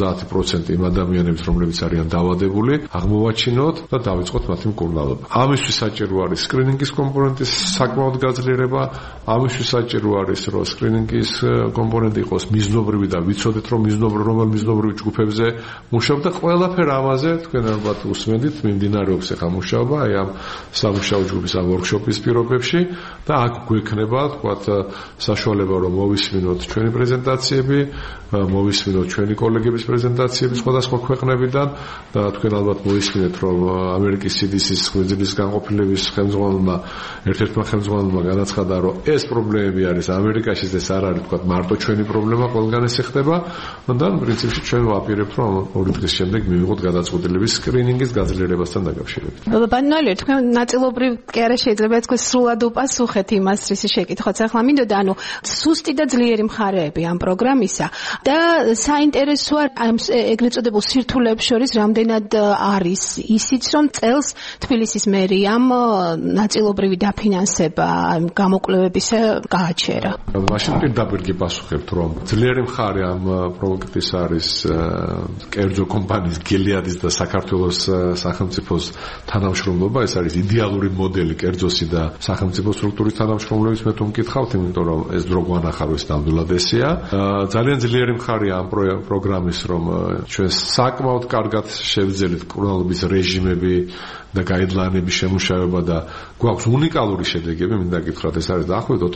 90% იმ ადამიანების, რომლებიც არიან დაავადებული, აღმოვაჩინოთ და დავიწყოთ მათი მკურნალობა. ამისთვის საჭირო არის სკრინინგის კომპონენტის საკმაოდ გაძლიერება, ამისთვის საჭირო არის, რომ სკრინინგის კომპონენტი იყოს მიზნობრივი და ვიცოდეთ, რომ რომელ მიზნობრივ ჯგუფებზე მუშაობთ და ყველაფერ ამაზე თქვენ ალბათ უსმენთ, მიმდინარეობს ახლა მუშაობა აი ამ სამუშაო ჯგუფის ამ ვორქშოპის პირობებში და აქ გვექნება, თქვათ, საშუალება, რომ მოვისმინოთ ჩვენი პრეზენტაციები, მოვისმინოთ ჩვენი კოლეგების პრეზენტაციები სხვადასხვა ქვეყნებიდან და თქვენ ალბათ მოისმინეთ, რომ ამერიკის CDC-ის ღვიძლის განყოფილების ხელმძღვანელმა ერთ-ერთმა ხელმძღვანელმა განაცხადა, რომ ეს პრობლემები არის ამერიკაში, ეს არ არის თქვათ მარტო ჩვენი პრობლემა, ყველგან ეს ეხება და პრინციპში ჩვენ ვაპირებთ, რომ 2 დღის შემდეგ მივიღოთ გადაწყვეტილების სკრინინგის გაძლიერებასთან დაკავშირებით. ბანალია, თქვენ ნაწილობრივ კი არა შეიძლება თქვენ სრულად უპასუხეთ იმას, რის შეკითხვაც ახლა მინდოდა, ანუ სუსტი და ძლიერი მხარეები ამ პროგრამისა და საინტერესოა ამ ეგრეთ წოდებულ სირთულეებს შორის რამდენად არის ისიც, რომ წელს თბილისის მერიამ ნაწილობრივი დაფინანსება გამოკვლევებისა გააჩერა. მაშინ პირდაპირ გიპასუხებთ, რომ ძლიერი მხარე ამ პროექტის არის კერძო კომპანიის გილიადის და საქართველოს სახელმწიფოს თანამშრომლობა. ეს არის იდეალური მოდელი კერძოსი და სახელმწიფო სტრუქტურის თანამშრომლობის. მე თუ მკითხავთ, იმიტომ რომ ეს დრო გვანახაროს ნამდვილად ესეა. ძალიან ძლიერი მხარე ამ პროგრამის, რომ ჩვენ საკმაოდ კარგად შევძელით კურნალობის რეჟიმები და გაიდლაინების შემუშავება და გვაქვს უნიკალური შედეგები. მინდა გითხრათ, ეს არის დაახლოებით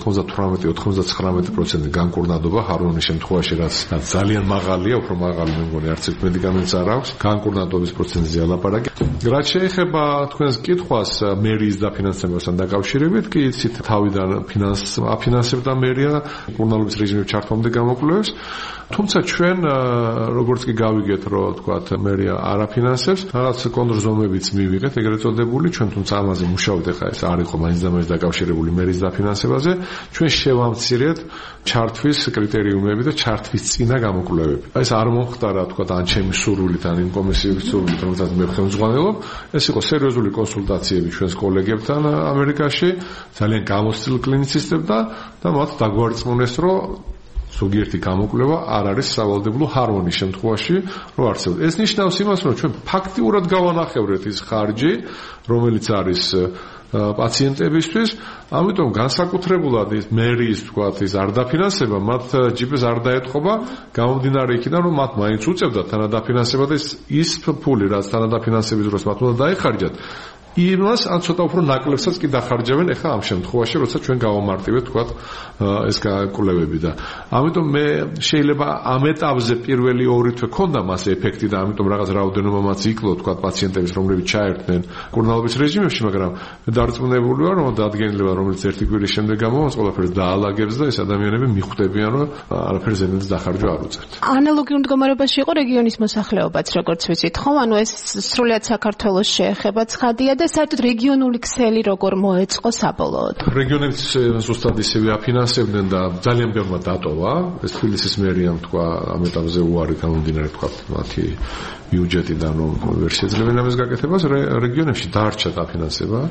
98-99% განკურნადობა ჰარმონიის შემთხვევაში, რაც ძალიან მაღალია, უფრო მაღალი მე მგონი არც ერთ მედიკამენტს არ აქვს. განკურნადობის პროცენტზე ლაპარაკი. რაც შეეხება თქვენს კითხვას მერიის დაფინანსებასთან დაკავშირებით, კი იცით, თავიდან აფინანსებდა მერია კურნალობის რეჟიმის ჩართვამდე გამოკვლევებს. თუმცა ჩვენ როგორც კი გავიგეთ, რომ თქვათ მერია არ აფინანსებს, რაღაც კონტრზომებიც მივიღეთ ეგრეთ წოდებული, ჩვენ თუმცა ამაზე მუშაობთ, ეხლა ეს არ იყო მაინც და მაინც დაკავშირებული მერიის დაფინანსებაზე, ჩვენ შევამცირეთ ჩართვის კრიტერიუმები და ჩართვის წინა გამოკვლევები. ეს არ მომხდარა, თქვათ, ან ჩემი სურვილით, ან იმ კომისიების სურვილით, რომელსაც მე ხელმძღვანელობ, ეს იყო სერიოზული კონსულტაციები ჩვენს კოლეგებთან ამერიკაში, ძალიან გამოცდილ კლინიცისტებთან და მათ დაგვარწმუნეს, რომ ზოგიერთი გამოკვლევა არ არის სავალდებულო ჰარმონიის შემთხვევაში, რომ არსებობს. ეს ნიშნავს იმას, რომ ჩვენ ფაქტიურად გავანახევრეთ ის ხარჯი, რომელიც არის პაციენტებისთვის, ამიტომ განსაკუთრებულად ის მერიის თქვათ ის არ დაფინანსება, მათ ჯიბეს არ დაეთყობა, გამომდინარე იქიდან, რომ მათ მაინც უწევდათ თანადაფინანსება და ის ფული, რაც თანადაფინანსების დროს მათ უნდა დაეხარჯათ, იმას ან ცოტა უფრო ნაკლებსაც კი დახარჯებენ ეხა ამ შემთხვევაში, როცა ჩვენ გავამარტივეთ თქვათ ეს კვლევები და ამიტომ მე შეიძლება ამ ეტაპზე პირველი 2 თვე ქონდა მას ეფექტი და ამიტომ რაღაც რაოდენობა მას იკლო თქვათ პაციენტების, რომლებიც ჩაერთნენ კურნალობის რეჟიმებში, მაგრამ მე დარწმუნებული ვარ, რომ დადგენილება, რომელიც ერთი კვირის შემდეგ გამოვას, ყველაფერს დაალაგებს და ეს ადამიანები მიხვდებიან, რომ არაფერს ზედმეტ დახარჯვა არ უწევთ. ანალოგიურ მდგომარეობაში იყო რეგიონის მოსახლეობაც, როგორც ვიცით, ხო? ანუ ეს სრულიად საქართველოს შეეხება ცხადია და საერთოდ რეგიონული ქსელი როგორ მოეწყო საბოლოოდ? რეგიონებიც ზუსტად ისევე აფინანსებდნენ და ძალიან ბევრმა დატოვა. ეს თბილისის მერიამ თქვა ამ ეტაპზე უარი გამომდინარე თქვა მათი ბიუჯეტიდან, რომ ვერ შეძლებენ ამის გაკეთებას, რეგიონებში დაარჩა დაფინანსება.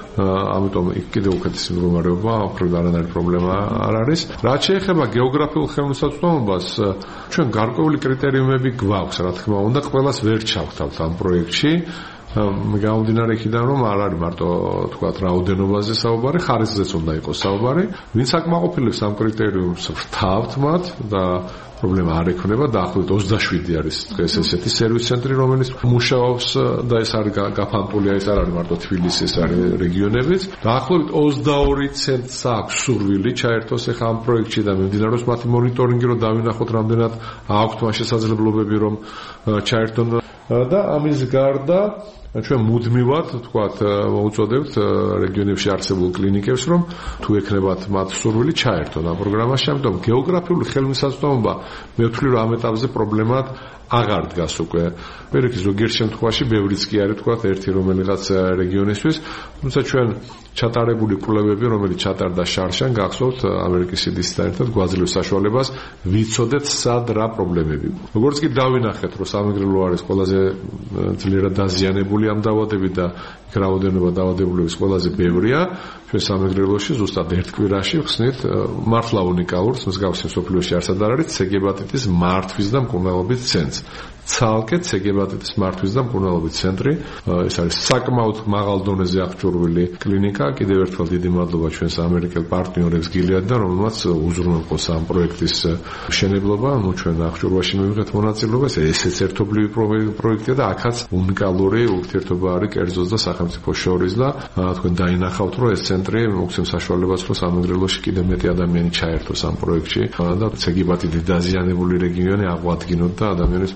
ამიტომ იქ კიდევ უკეთესი მდგომარეობა, უბრალოდ არანაირი პრობლემა არ არის. რაც შეეხება გეოგრაფიულ ხელმისაწვდომობას, ჩვენ გარკვეული კრიტერიუმები გვაქვს, რა თქმა უნდა, ყველას ვერ ჩავხთავთ ამ პროექტში. გამომდინარე იქიდან, რომ არ არის მარტო თქვათ რაოდენობაზე საუბარი, ხარისხზეც უნდა იყოს საუბარი. ვინც აკმაყოფილებს ამ კრიტერიუმს, ვრთავთ მათ და პრობლემა არ ექნება. დაახლოებით 27 არის დღეს ესეთი სერვის ცენტრი, რომელიც მუშაობს და ეს არის გაფანტულია, ეს არ არის მარტო თბილისი, ეს არის რეგიონებიც. დაახლოებით 22 ცენტრს აქვს სურვილი ჩაერთოს ახლა ამ პროექტში და მიმდინარეობს მათი მონიტორინგი, რომ დავინახოთ რამდენად აქვთ მას შესაძლებლობები, რომ ჩაერთონ და ამის გარდა ჩვენ მუდმივად თქვათ მოუწოდებთ რეგიონებში არსებულ კლინიკებს, რომ თუ ექნებათ მათ სურვილი ჩაერთონ ამ პროგრამაში. ამიტომ გეოგრაფიული ხელმისაწვდომობა მე ვთვლი, რომ ამ ეტაპზე პრობლემად აღარ დგას უკვე. პირიქით ზოგიერთ შემთხვევაში ბევრიც კი არის თქვათ ერთი რომელიღაც რეგიონისთვის, თუმცა ჩვენ ჩატარებული კვლევები, რომელიც ჩატარდა შარშან, გახსოვთ ამერიკის CDC-თან ერთად გვაძლევს საშუალებას ვიცოდეთ სად რა პრობლემები. როგორც კი დავინახეთ, რომ სამეგრელო არის ყველაზე ძლიერად დაზიანებული ამ დაავადებით და იქ რაოდენობა დაავადებულების ყველაზე ბევრია, ჩვენ სამეგრელოში ზუსტად ერთ კვირაში ხსნით მართლა უნიკალურს, მსგავსი მსოფლიოში არც არ არის ცეგებატიტის მართვის და მკურნალობის ცენტრს. ცალკე ცეგებატიტის მართვის და მკურნალობის ცენტრი, ეს არის საკმაოდ მაღალ დონეზე აღჭურვილი კლინიკა. კიდევ ერთხელ დიდი მადლობა ჩვენს ამერიკელ პარტნიორებს გილიადთან, რომელმაც უზრუნველყოს ამ პროექტის მშენებლობა. ნუ ჩვენ აღჭურვაში მივიღეთ მონაწილეობას, ესეც ერთობლივი პროექტია და აქაც უნიკალური ურთიერთობა არის კერძოს და სახელმწიფოს შორის და თქვენ დაინახავთ, რომ ეს ცენტრი მოგცემს საშუალებას, რომ სამეგრელოში კიდევ მეტი ადამიანი ჩაერთოს ამ პროექტში და ცეგებატიტით დაზიანებული რეგიონი აღვადგინოთ და ადამიანებს მიცეს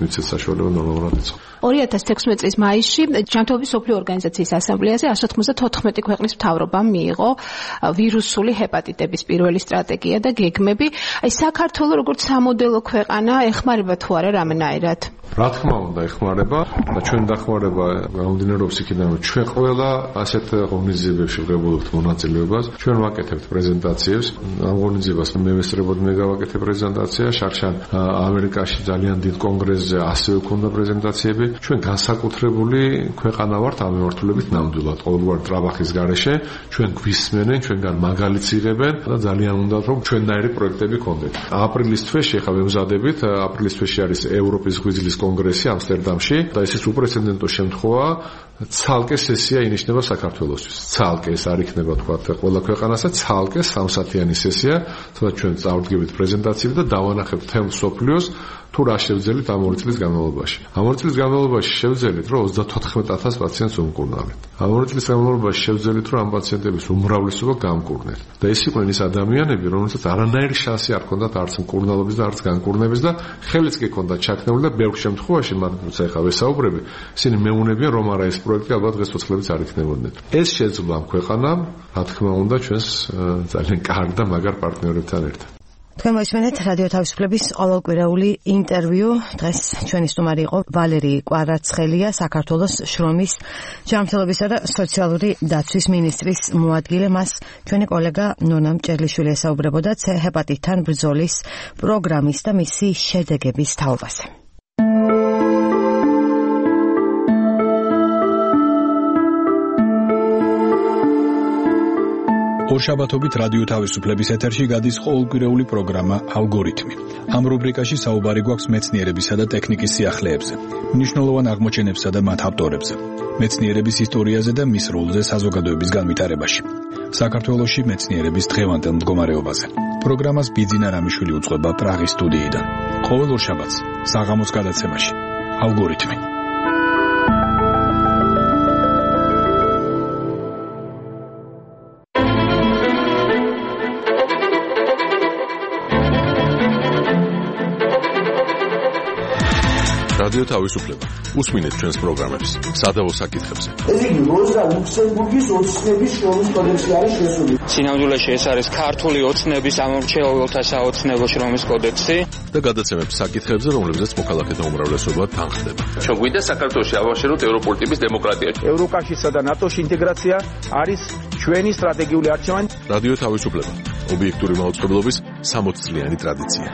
საშუალება ნორმალურად ეცვა. 2016 წლის მაისში ჯანმრთელობის მსოფლიო ორგანიზაციის ასამბლეაზე 194 ქვეყნის მთავრობამ მიიღო ვირუსული ჰეპატიტების პირველი სტრატეგია და გეგმები. აი საქართველოს როგორც სამოდელო ქვეყანა ეხმარება თუ არა რამენაირად? რა თქმა უნდა ეხმარება და ჩვენ დახმარება გამომდინარეობს იქიდან რომ ჩვენ ყველა ასეთ ღონისძიებებში ვღებულობთ მონაწილეობას. ჩვენ ვაკეთებთ პრეზენტაციებს. ამ ღონისძიებას მე ვესწრებოდ მე გავაკეთე პრეზენტაცია. შარშან ამერიკაში ძალიან დიდ კონგრესზე ასევე ქონდა პრეზენტაციები. ჩვენ განსაკუთრებული ქვეყანა ვართ ამ მიმართულებით ნამდვილად. ყოველგვარი ტრაბახის გარეშე ჩვენ გვისმენენ, ჩვენგან მაგალითს იღებენ და ძალიან უნდათ რომ ჩვენნაირი პროექტები ქონდეთ. აპრილის თვეში ხა ვემზადებით. აპრილის თვეში არის ევროპის ღვიძლის კონგრესი ამსტერდამში და ეს უპრეცედენტო შემთხვევა ცალკე სესია ინიშნება საქართველოსთვის. ცალკე ეს არ იქნება თქვა ყველა ქვეყანასა, ცალკე სამსათიანი სესია, სადაც ჩვენ წავდგებით პრეზენტაციები და დავანახებთ თემ სოფლიოს თუ რა შევძელით ამ 2 წლის განმავლობაში. ამ 2 წლის განმავლობაში შევძელით, რომ 34000 პაციენტს უმკურნავთ. ამ 2 წლის განმავლობაში შევძელით, რომ ამ პაციენტების უმრავლესობა გამკურნეთ. და ეს იყვნენ ის ადამიანები, რომელსაც არანაირი შანსი არ ჰქონდათ არც მკურნალობის და არც განკურნების და ხელიც კი ჰქონდათ ჩაქნეული და ბევრ შემთხვევაში, მაგრამ როცა ეხა ვესაუბრები, ისინი მეუნებიან, რომ არა ეს პროექტი ალბათ დღეს ცოცხლებიც არ იქნებოდნენ. ეს შეძლო ამ ქვეყანამ, რა თქმა უნდა, ჩვენს ძალიან კარგ და მაგარ პარტნიორებთან ერთად. თქვენ მოისმენთ რადიო თავისუფლების ყოველკვირეული ინტერვიუ. დღეს ჩვენი სტუმარი იყო ვალერი კვარაცხელია, საქართველოს შრომის, ჯანმრთელობისა და სოციალური დაცვის მინისტრის მოადგილე. მას ჩვენი კოლეგა ნონა მჭერლიშვილი ესაუბრებოდა ჰეპატიტთან ბრძოლის პროგრამის და მისი შედეგების თაობაზე. ორშაბათობით რადიო თავისუფლების ეთერში გადის ყოველკვირეული პროგრამა ალგორითმი. ამ რუბრიკაში საუბარი გვაქვს მეცნიერებისა და ტექნიკის სიახლეებზე, მნიშვნელოვან აღმოჩენებსა და მათ ავტორებზე, მეცნიერების ისტორიაზე და მის როლზე საზოგადოების განვითარებაში. საქართველოში მეცნიერების დღევანდელ მდგომარეობაზე. პროგრამას ბიძინა რამიშვილი უწყება პრაღის სტუდიიდან. ყოველ ორშაბათს საღამოს გადაცემაში ალგორითმი. რადიო თავისუფლება. უსმინეთ ჩვენს პროგრამებს სადავო საკითხებზე. ეს იგი როზა ლუქსემბურგის ოცნების შრომის კოდექსი არის შესული. სინამდვილეში ეს არის ქართული ოცნების ამორჩეულთა საოცნებო შრომის კოდექსი და გადაცემებს საკითხებზე, რომლებზეც მოქალაქეთა უმრავლესობა თანხდება. ჩვენ გვინდა საქართველოში ავაშენოთ ევროპული ტიპის დემოკრატია. ევროკავშირსა და ნატოში ინტეგრაცია არის ჩვენი სტრატეგიული არჩევანი. რადიო თავისუფლება. ობიექტური მაუწყებლობის 60 წლიანი ტრადიცია.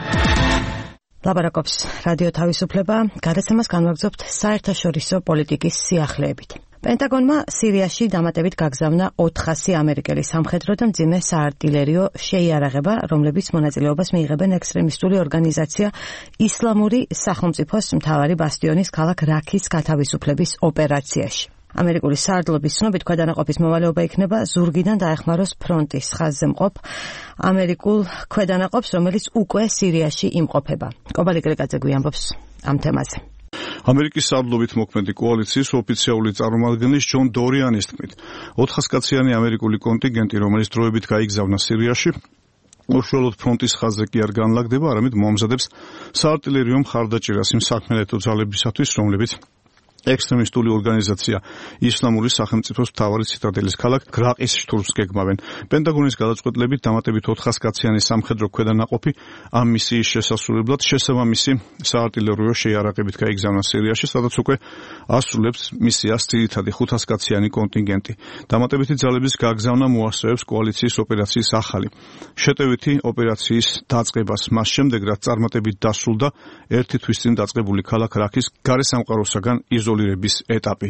ლაპარაკობს რადიო თავისუფლება. გადაცემას განვაგრძობთ საერთაშორისო პოლიტიკის სიახლეებით. პენტაგონმა სირიაში დამატებით გაგზავნა 400 ამერიკელი სამხედრო და მძიმე საარტილერიო შეიარაღება, რომლებიც მონაწილეობას მიიღებენ ექსტრემისტული ორგანიზაცია ისლამური სახელმწიფოს მთავარი ბასტიონის ქალაქ რაქის გათავისუფლების ოპერაციაში. ამერიკული საარდლობის ცნობით ქვედანაყოფის მოვალეობა იქნება ზურგიდან დაეხმაროს ფრონტის ხაზზე მყოფ ამერიკულ ქვედანაყოფს, რომელიც უკვე სირიაში იმყოფება. კობალი კრიკაძე გვიამბობს ამ თემაზე. ამერიკის საარდლობით მოქმედი კოალიციის ოფიციალური წარმომადგენლის ჯონ დორიანის თქმით, 400 კაციანი ამერიკული კონტინგენტი, რომელიც დროებით გაიგზავნა სირიაში, უშუალოდ ფრონტის ხაზზე კი არ განლაგდება, არამედ მოამზადებს საარტილერიო მხარდაჭერას იმ საქმიანობო ძალებისათვის, რომლებიც ექსტრემისტული ორგანიზაცია ისლამური სახელმწიფოს მთავარი ციტადელის ქალაქ რაკის შტურმს გეგმავენ. პენტაგონის გადაწყვეტილებით დამატებით 400 კაციანი სამხედრო ქვედანაყოფი ამ მისიის შესასრულებლად შესაბამისი საარტილერიო შეიარაღებით გაიგზავნა სირიაში, სადაც უკვე ასრულებს მისიას ძირითადი 500 კაციანი კონტინგენტი. დამატებითი ძალების გაგზავნა მოასწრებს კოალიციის ოპერაციის ახალი შეტევითი ოპერაციის დაწყებას მას შემდეგ, რაც წარმატებით დასრულდა ერთი თვის წინ დაწყებული ქალაქ რაკის გარესამყაროსაგან იზოლირების ეტაპი.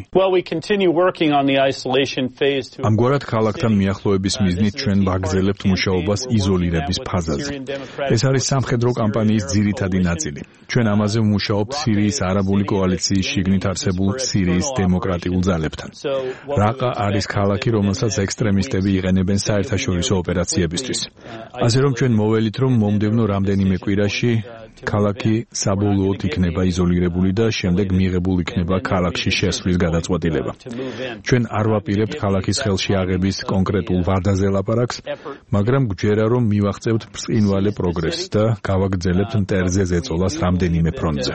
ამგვარად ქალაქთან მიახლოების მიზნით ჩვენ ვაგრძელებთ მუშაობას იზოლირების ფაზაზე. ეს არის სამხედრო კამპანიის ძირითადი ნაწილი. ჩვენ ამაზე ვმუშაობთ სირიის არაბული კოალიციის შიგნით არსებულ სირიის დემოკრატიულ ძალებთან. რაყა არის ქალაქი, რომელსაც ექსტრემისტები იყენებენ საერთაშორისო ოპერაციებისთვის. ასე რომ ჩვენ მოველით, რომ მომდევნო რამდენიმე კვირაში ქალაქი საბოლოოდ იქნება იზოლირებული და შემდეგ მიღებულ იქნება ქალაქში შესვლის გადაწყვეტილება. ჩვენ არ ვაპირებთ ქალაქის ხელში აღების კონკრეტულ ვადაზე ლაპარაკს, მაგრამ გვჯერა რომ მივაღწევთ ბრწყინვალე პროგრესს და გავაგრძელებთ მტერზე ზეწოლას რამდენიმე ფრონტზე.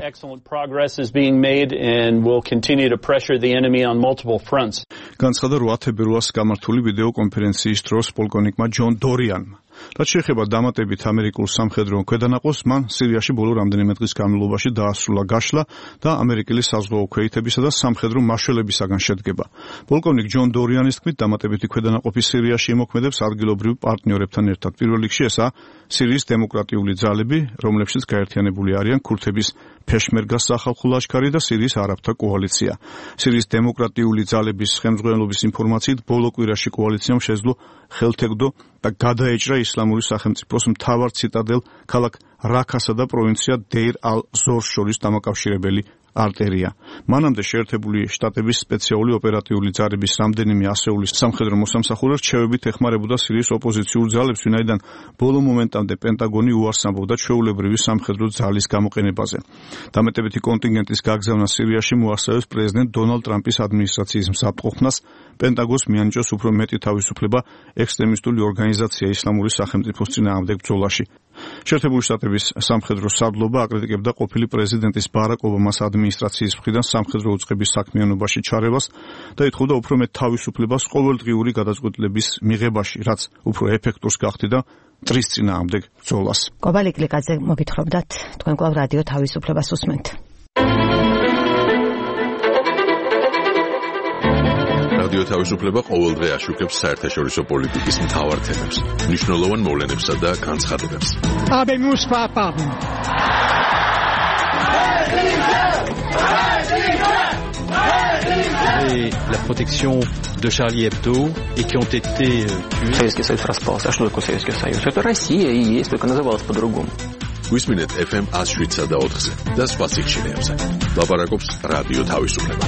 განცხადა 8 თებერვალს გამართული ვიდეო კონფერენციის დროს პოლკოვნიკმა ჯონ დორიანმა. რაც შეეხება დამატებით ამერიკულ სამხედრო ქვედანაყოფს, მან სირიაში ბოლო რამდენიმე დღის განმავლობაში დაასრულა გაშლა და ამერიკელი საზღვაო ქვეითებისა და სამხედრო მაშველებისაგან შედგება. პოლკოვნიკ ჯონ დორიანის თქმით, დამატებითი ქვედანაყოფი სირიაში იმოქმედებს ადგილობრივ პარტნიორებთან ერთად. პირველ რიგში ესაა სირიის დემოკრატიული ძალები, რომლებშიც გაერთიანებული არიან ქურთების ფეშმერგას სახალხო ლაშქარი და სირიის არაბთა კოალიცია. სირიის დემოკრატიული ძალების ხელმძღვანელობის ინფორმაციით, ბოლო კვირაში კოალიციამ შეძლო ხელთეგდო და გადაეჭრა ისლამური სახელმწიფოს მთავარ ციტადელ ქალაქ რაქასა და პროვინცია დეირ ალ-ზორს შორის დამაკავშირებელი არტერია. მანამდე შეერთებული შტატების სპეციალური ოპერატიული ძალების რამდენიმე ასეულის სამხედრო მოსამსახურე რჩევებით ეხმარებოდა სირიის ოპოზიციურ ძალებს, ვინაიდან ბოლო მომენტამდე პენტაგონი უარს ამბობდა ჩვეულებრივი სამხედრო ძალის გამოყენებაზე. დამეტებითი კონტინგენტის გაგზავნა სირიაში მოასწავებს პრეზიდენტ დონალდ ტრამპის ადმინისტრაციის მზადყოფნას, პენტაგონს მიანიჭოს უფრო მეტი თავისუფლება ექსტრემისტული ორგანიზაცია ისლამური სახელმწიფოს წინააღმდეგ ბრძოლაში. შეერთებული შტატების სამხედრო სარდლობა აკრიტიკებდა ყოფილი პრეზიდენტის ბარაკ ობამას ადმინისტრაციის მხრიდან სამხედრო უწყების საქმიანობაში ჩარევას და ითხოვდა უფრო მეტ თავისუფლებას ყოველდღიური გადაწყვეტილების მიღებაში, რაც უფრო ეფექტურს გახდიდა მტრის წინააღმდეგ ბრძოლას. კობალი კლიკაძე მოგითხრობდათ, თქვენ კვლავ რადიო თავისუფლებას უსმენთ. რადიო თავისუფლება ყოველდღე აშუქებს საერთაშორისო პოლიტიკის მთავარ თემებს, მნიშვნელოვან მოვლენებსა და განცხადებებს. La protection de Charlie Hebdo et qui ont été tués. Советский Союз распался. А что такое Советский Союз? Это Россия и есть, только называлась по-другому. გვისმინეთ FM 107-ზე და 4-ზე და სხვა სიხშირეებზე. ლაპარაკობს რადიო თავისუფლება.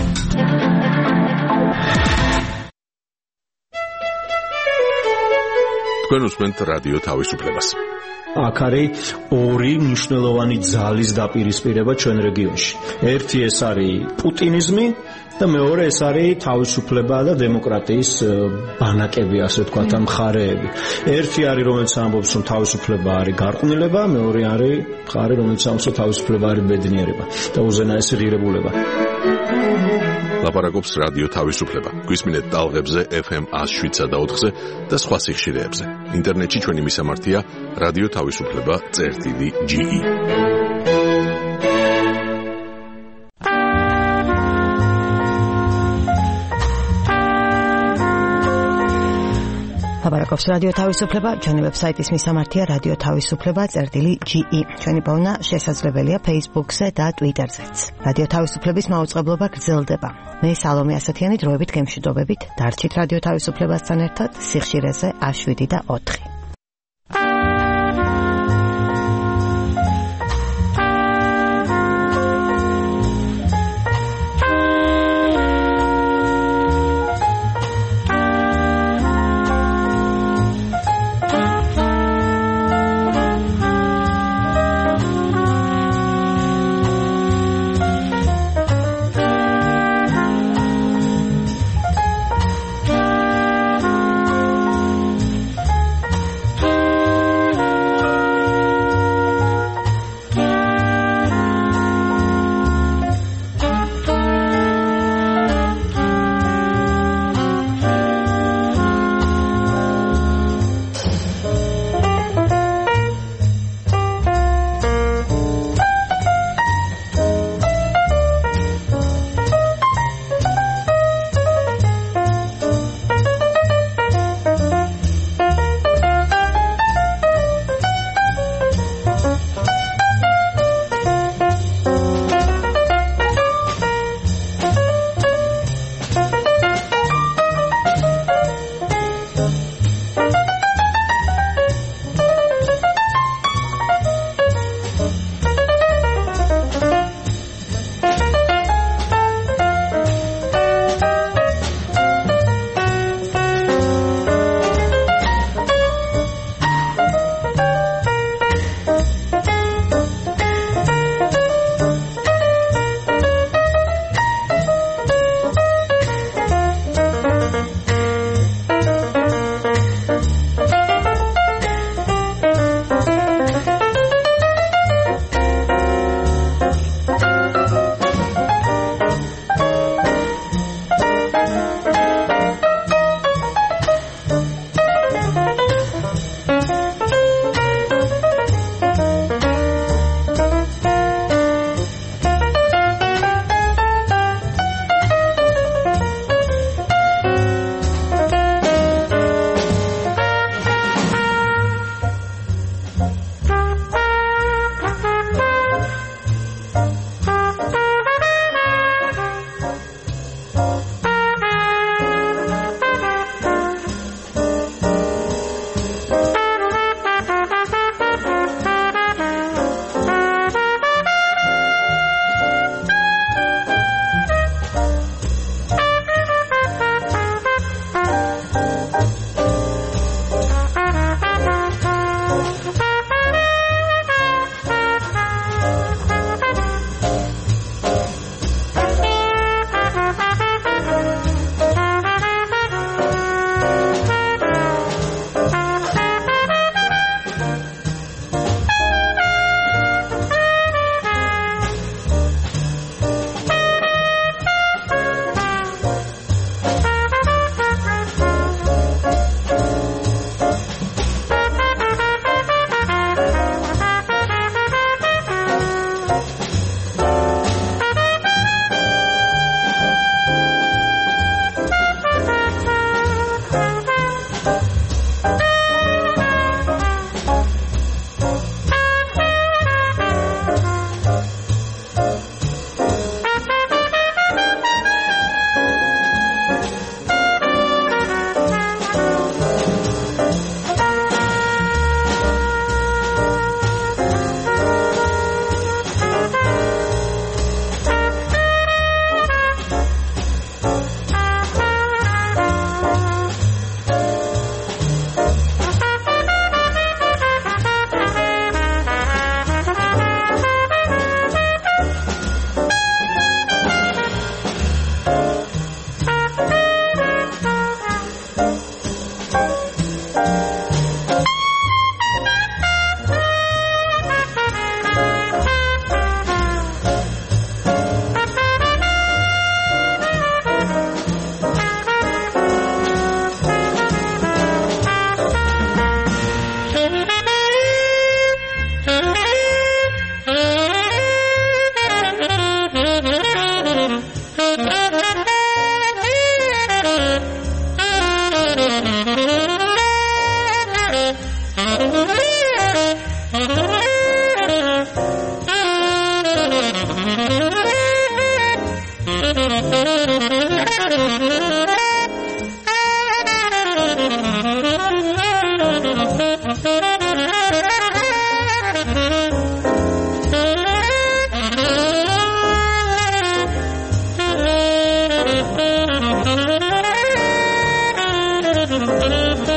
თქვენ უსმენთ რადიო თავისუფლებას. აქ არის ორი მნიშვნელოვანი ძალის დაპირისპირება ჩვენ რეგიონში. ერთი ეს არის პუტინიზმი და მეორე ეს არის თავისუფლება და დემოკრატიის ბანაკები, ასე ვთქვათ, მხარეები. ერთი არის, რომელიც ამბობს, რომ თავისუფლება არის გარყვნილება, მეორე არის მხარე, რომელიც ამბობს, რომ თავისუფლება არის ბედნიერება და უზენაესი ღირებულება. ლაპარაკობს რადიო თავისუფლება. გვისმინეთ ტალღებზე FM 107-სა და 4-ზე და სხვა სიხშირეებზე. ინტერნეტში ჩვენი მისამართია რადიო თავისუფლება.ge. ლაპარაკობს რადიო თავისუფლება, ჩვენი ვებსაიტის მისამართია რადიო თავისუფლება.ge. ჩვენი პოვნა შესაძლებელია Facebook-ზე და Twitter-ზეც. რადიო თავისუფლების მაუწყებლობა გრძელდება. მე სალომე ასათიანი დროებით გემშვიდობებით, დარჩით რადიო თავისუფლებასთან ერთად სიხშირეზე 7 და 4.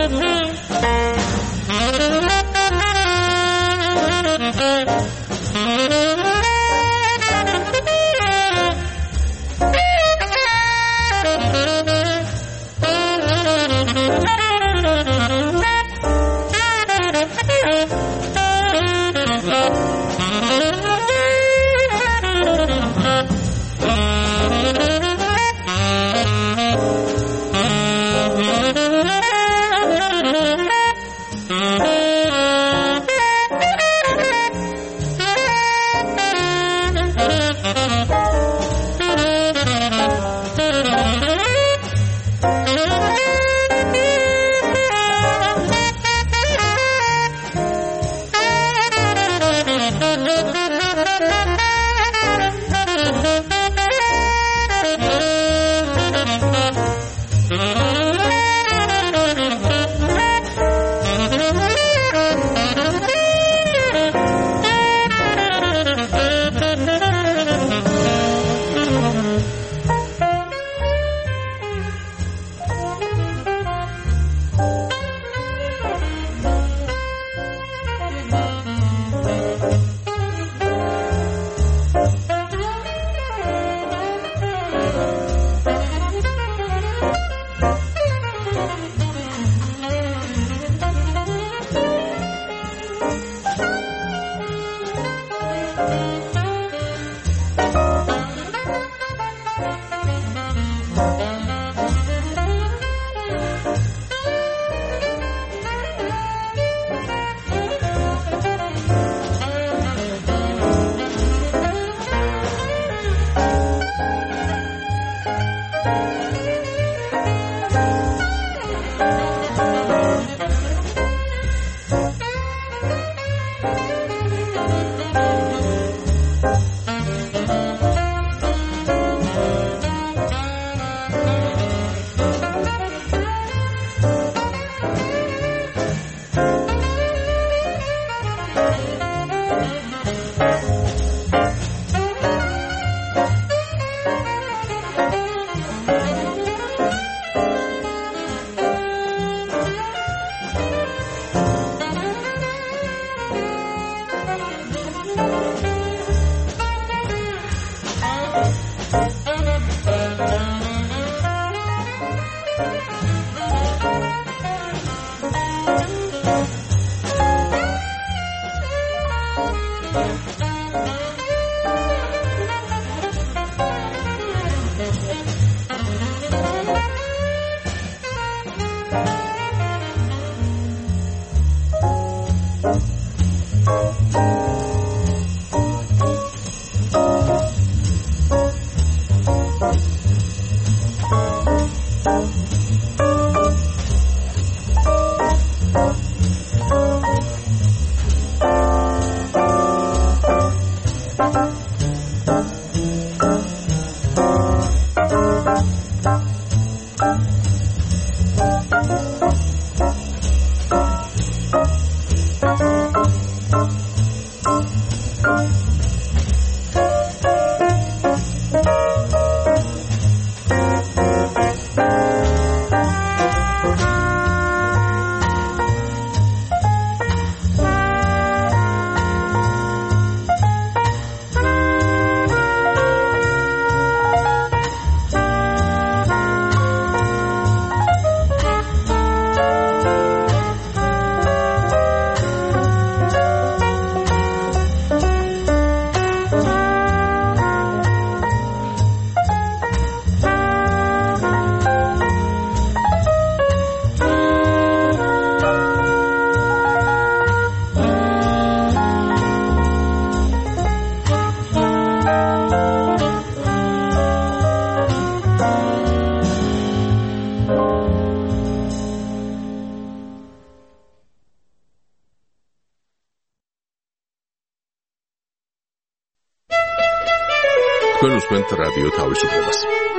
თქვენ უსმენთ რადიო თავისუფლებას.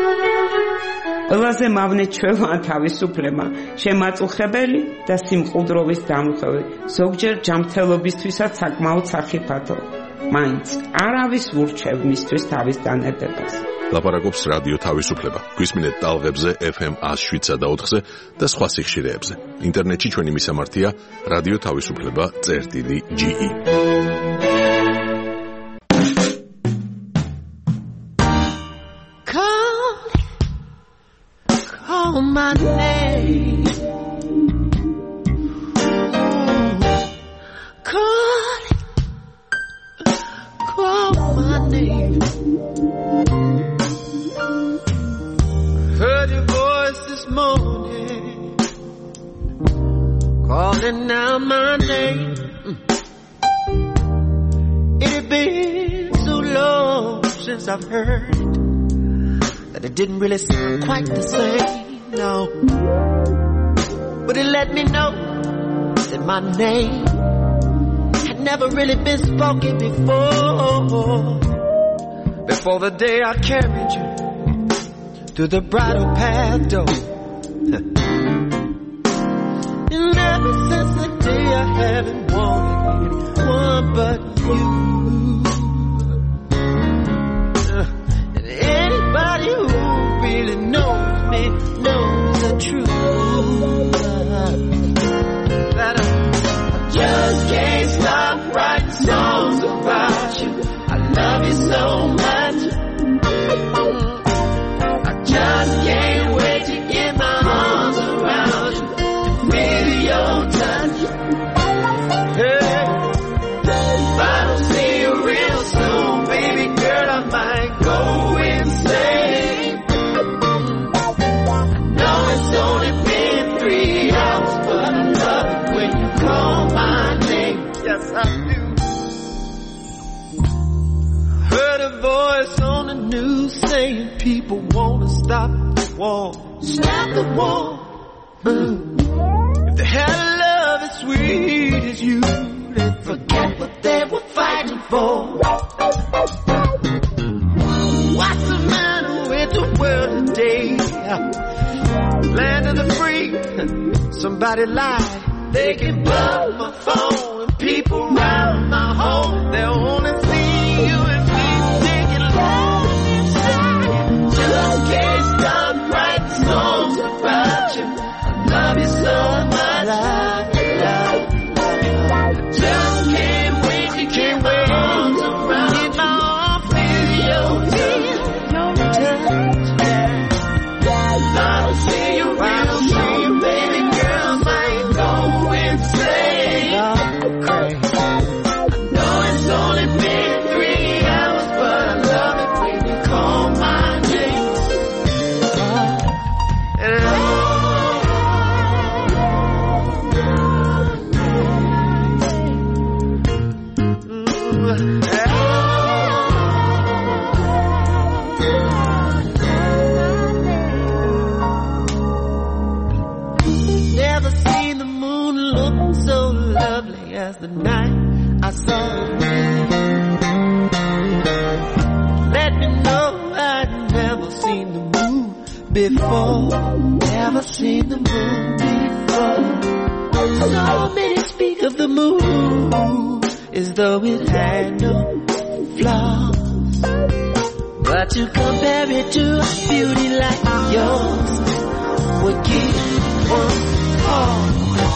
ყველაზე მავნე ჩვეულა თავისუფლება, შემაწუხებელი და სიმყუდროვის დამხევი, ზოგჯერ ჯანმრთელობისთვისაც საკმაოდ სახიფათო. მაინც არავის ურჩევ მისთვის თავის დანებებას. ლაპარაკობს რადიო თავისუფლება. გვისმინეთ ტალღებზე FM 107.4-ზე და სხვა სიხშირეებზე. ინტერნეტში ჩვენი მისამართია რადიო თავისუფლება.ge. Call my name. Call my name. Heard your voice this morning, calling out my name. It had been so long since I've heard it that it didn't really sound quite the same, no. But it let me know that my name had never really been spoken before the day I carried you through the bridal path door. And ever since the day I haven't wanted anyone but you. And anybody who really knows me knows the truth. That I just can't stop writing songs about you. I love you so much. I just can't wait to get my arms around you, feel your touch. Hey, if I don't see you real soon, baby girl, I might go insane. I know it's only been 3 hours, but I love it when you call my name. Yes, I do. Heard a voice on the news saying people wanna stop the war. Stop the war. If they had a love as sweet as you, they'd forget what they were fighting for. What's the matter with the world today? Land of the free. Somebody lied. They can blow my phone and people round my home. They'll only see you if we take it long inside. Just can't stop writing songs about you. I love you so much. Just can't wait to get my arms around you. Feel your touch. I don't see you real soon, baby girl, I might go insane. I know it's only been 3 hours, but I love it when you call my name. And never seen the moon look so lovely as the night I saw it. Let me know I'd never seen the moon before. Never seen the moon before. So many speak of the moon as though it had no flaws, but to compare it to a beauty like yours would give one pause.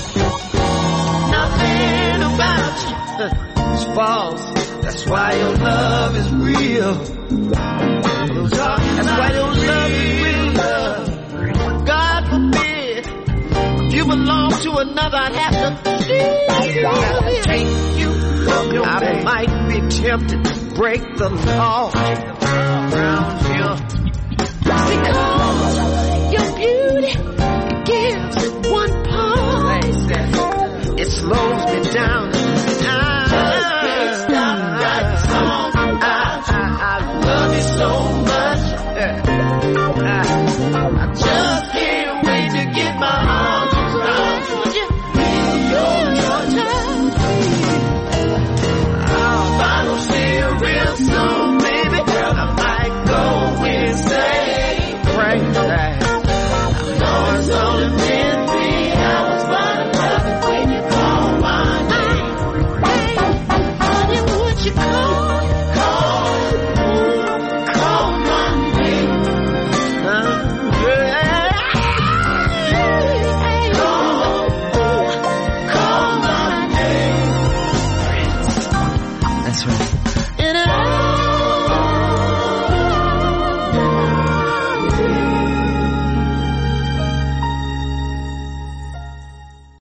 Nothing about you is false. That's why your love is real. That's why your love is real love. God forbid if you belong to another, I'd have to take you. I might be tempted to break the law around here. Because your beauty gives one pause. It slows me down.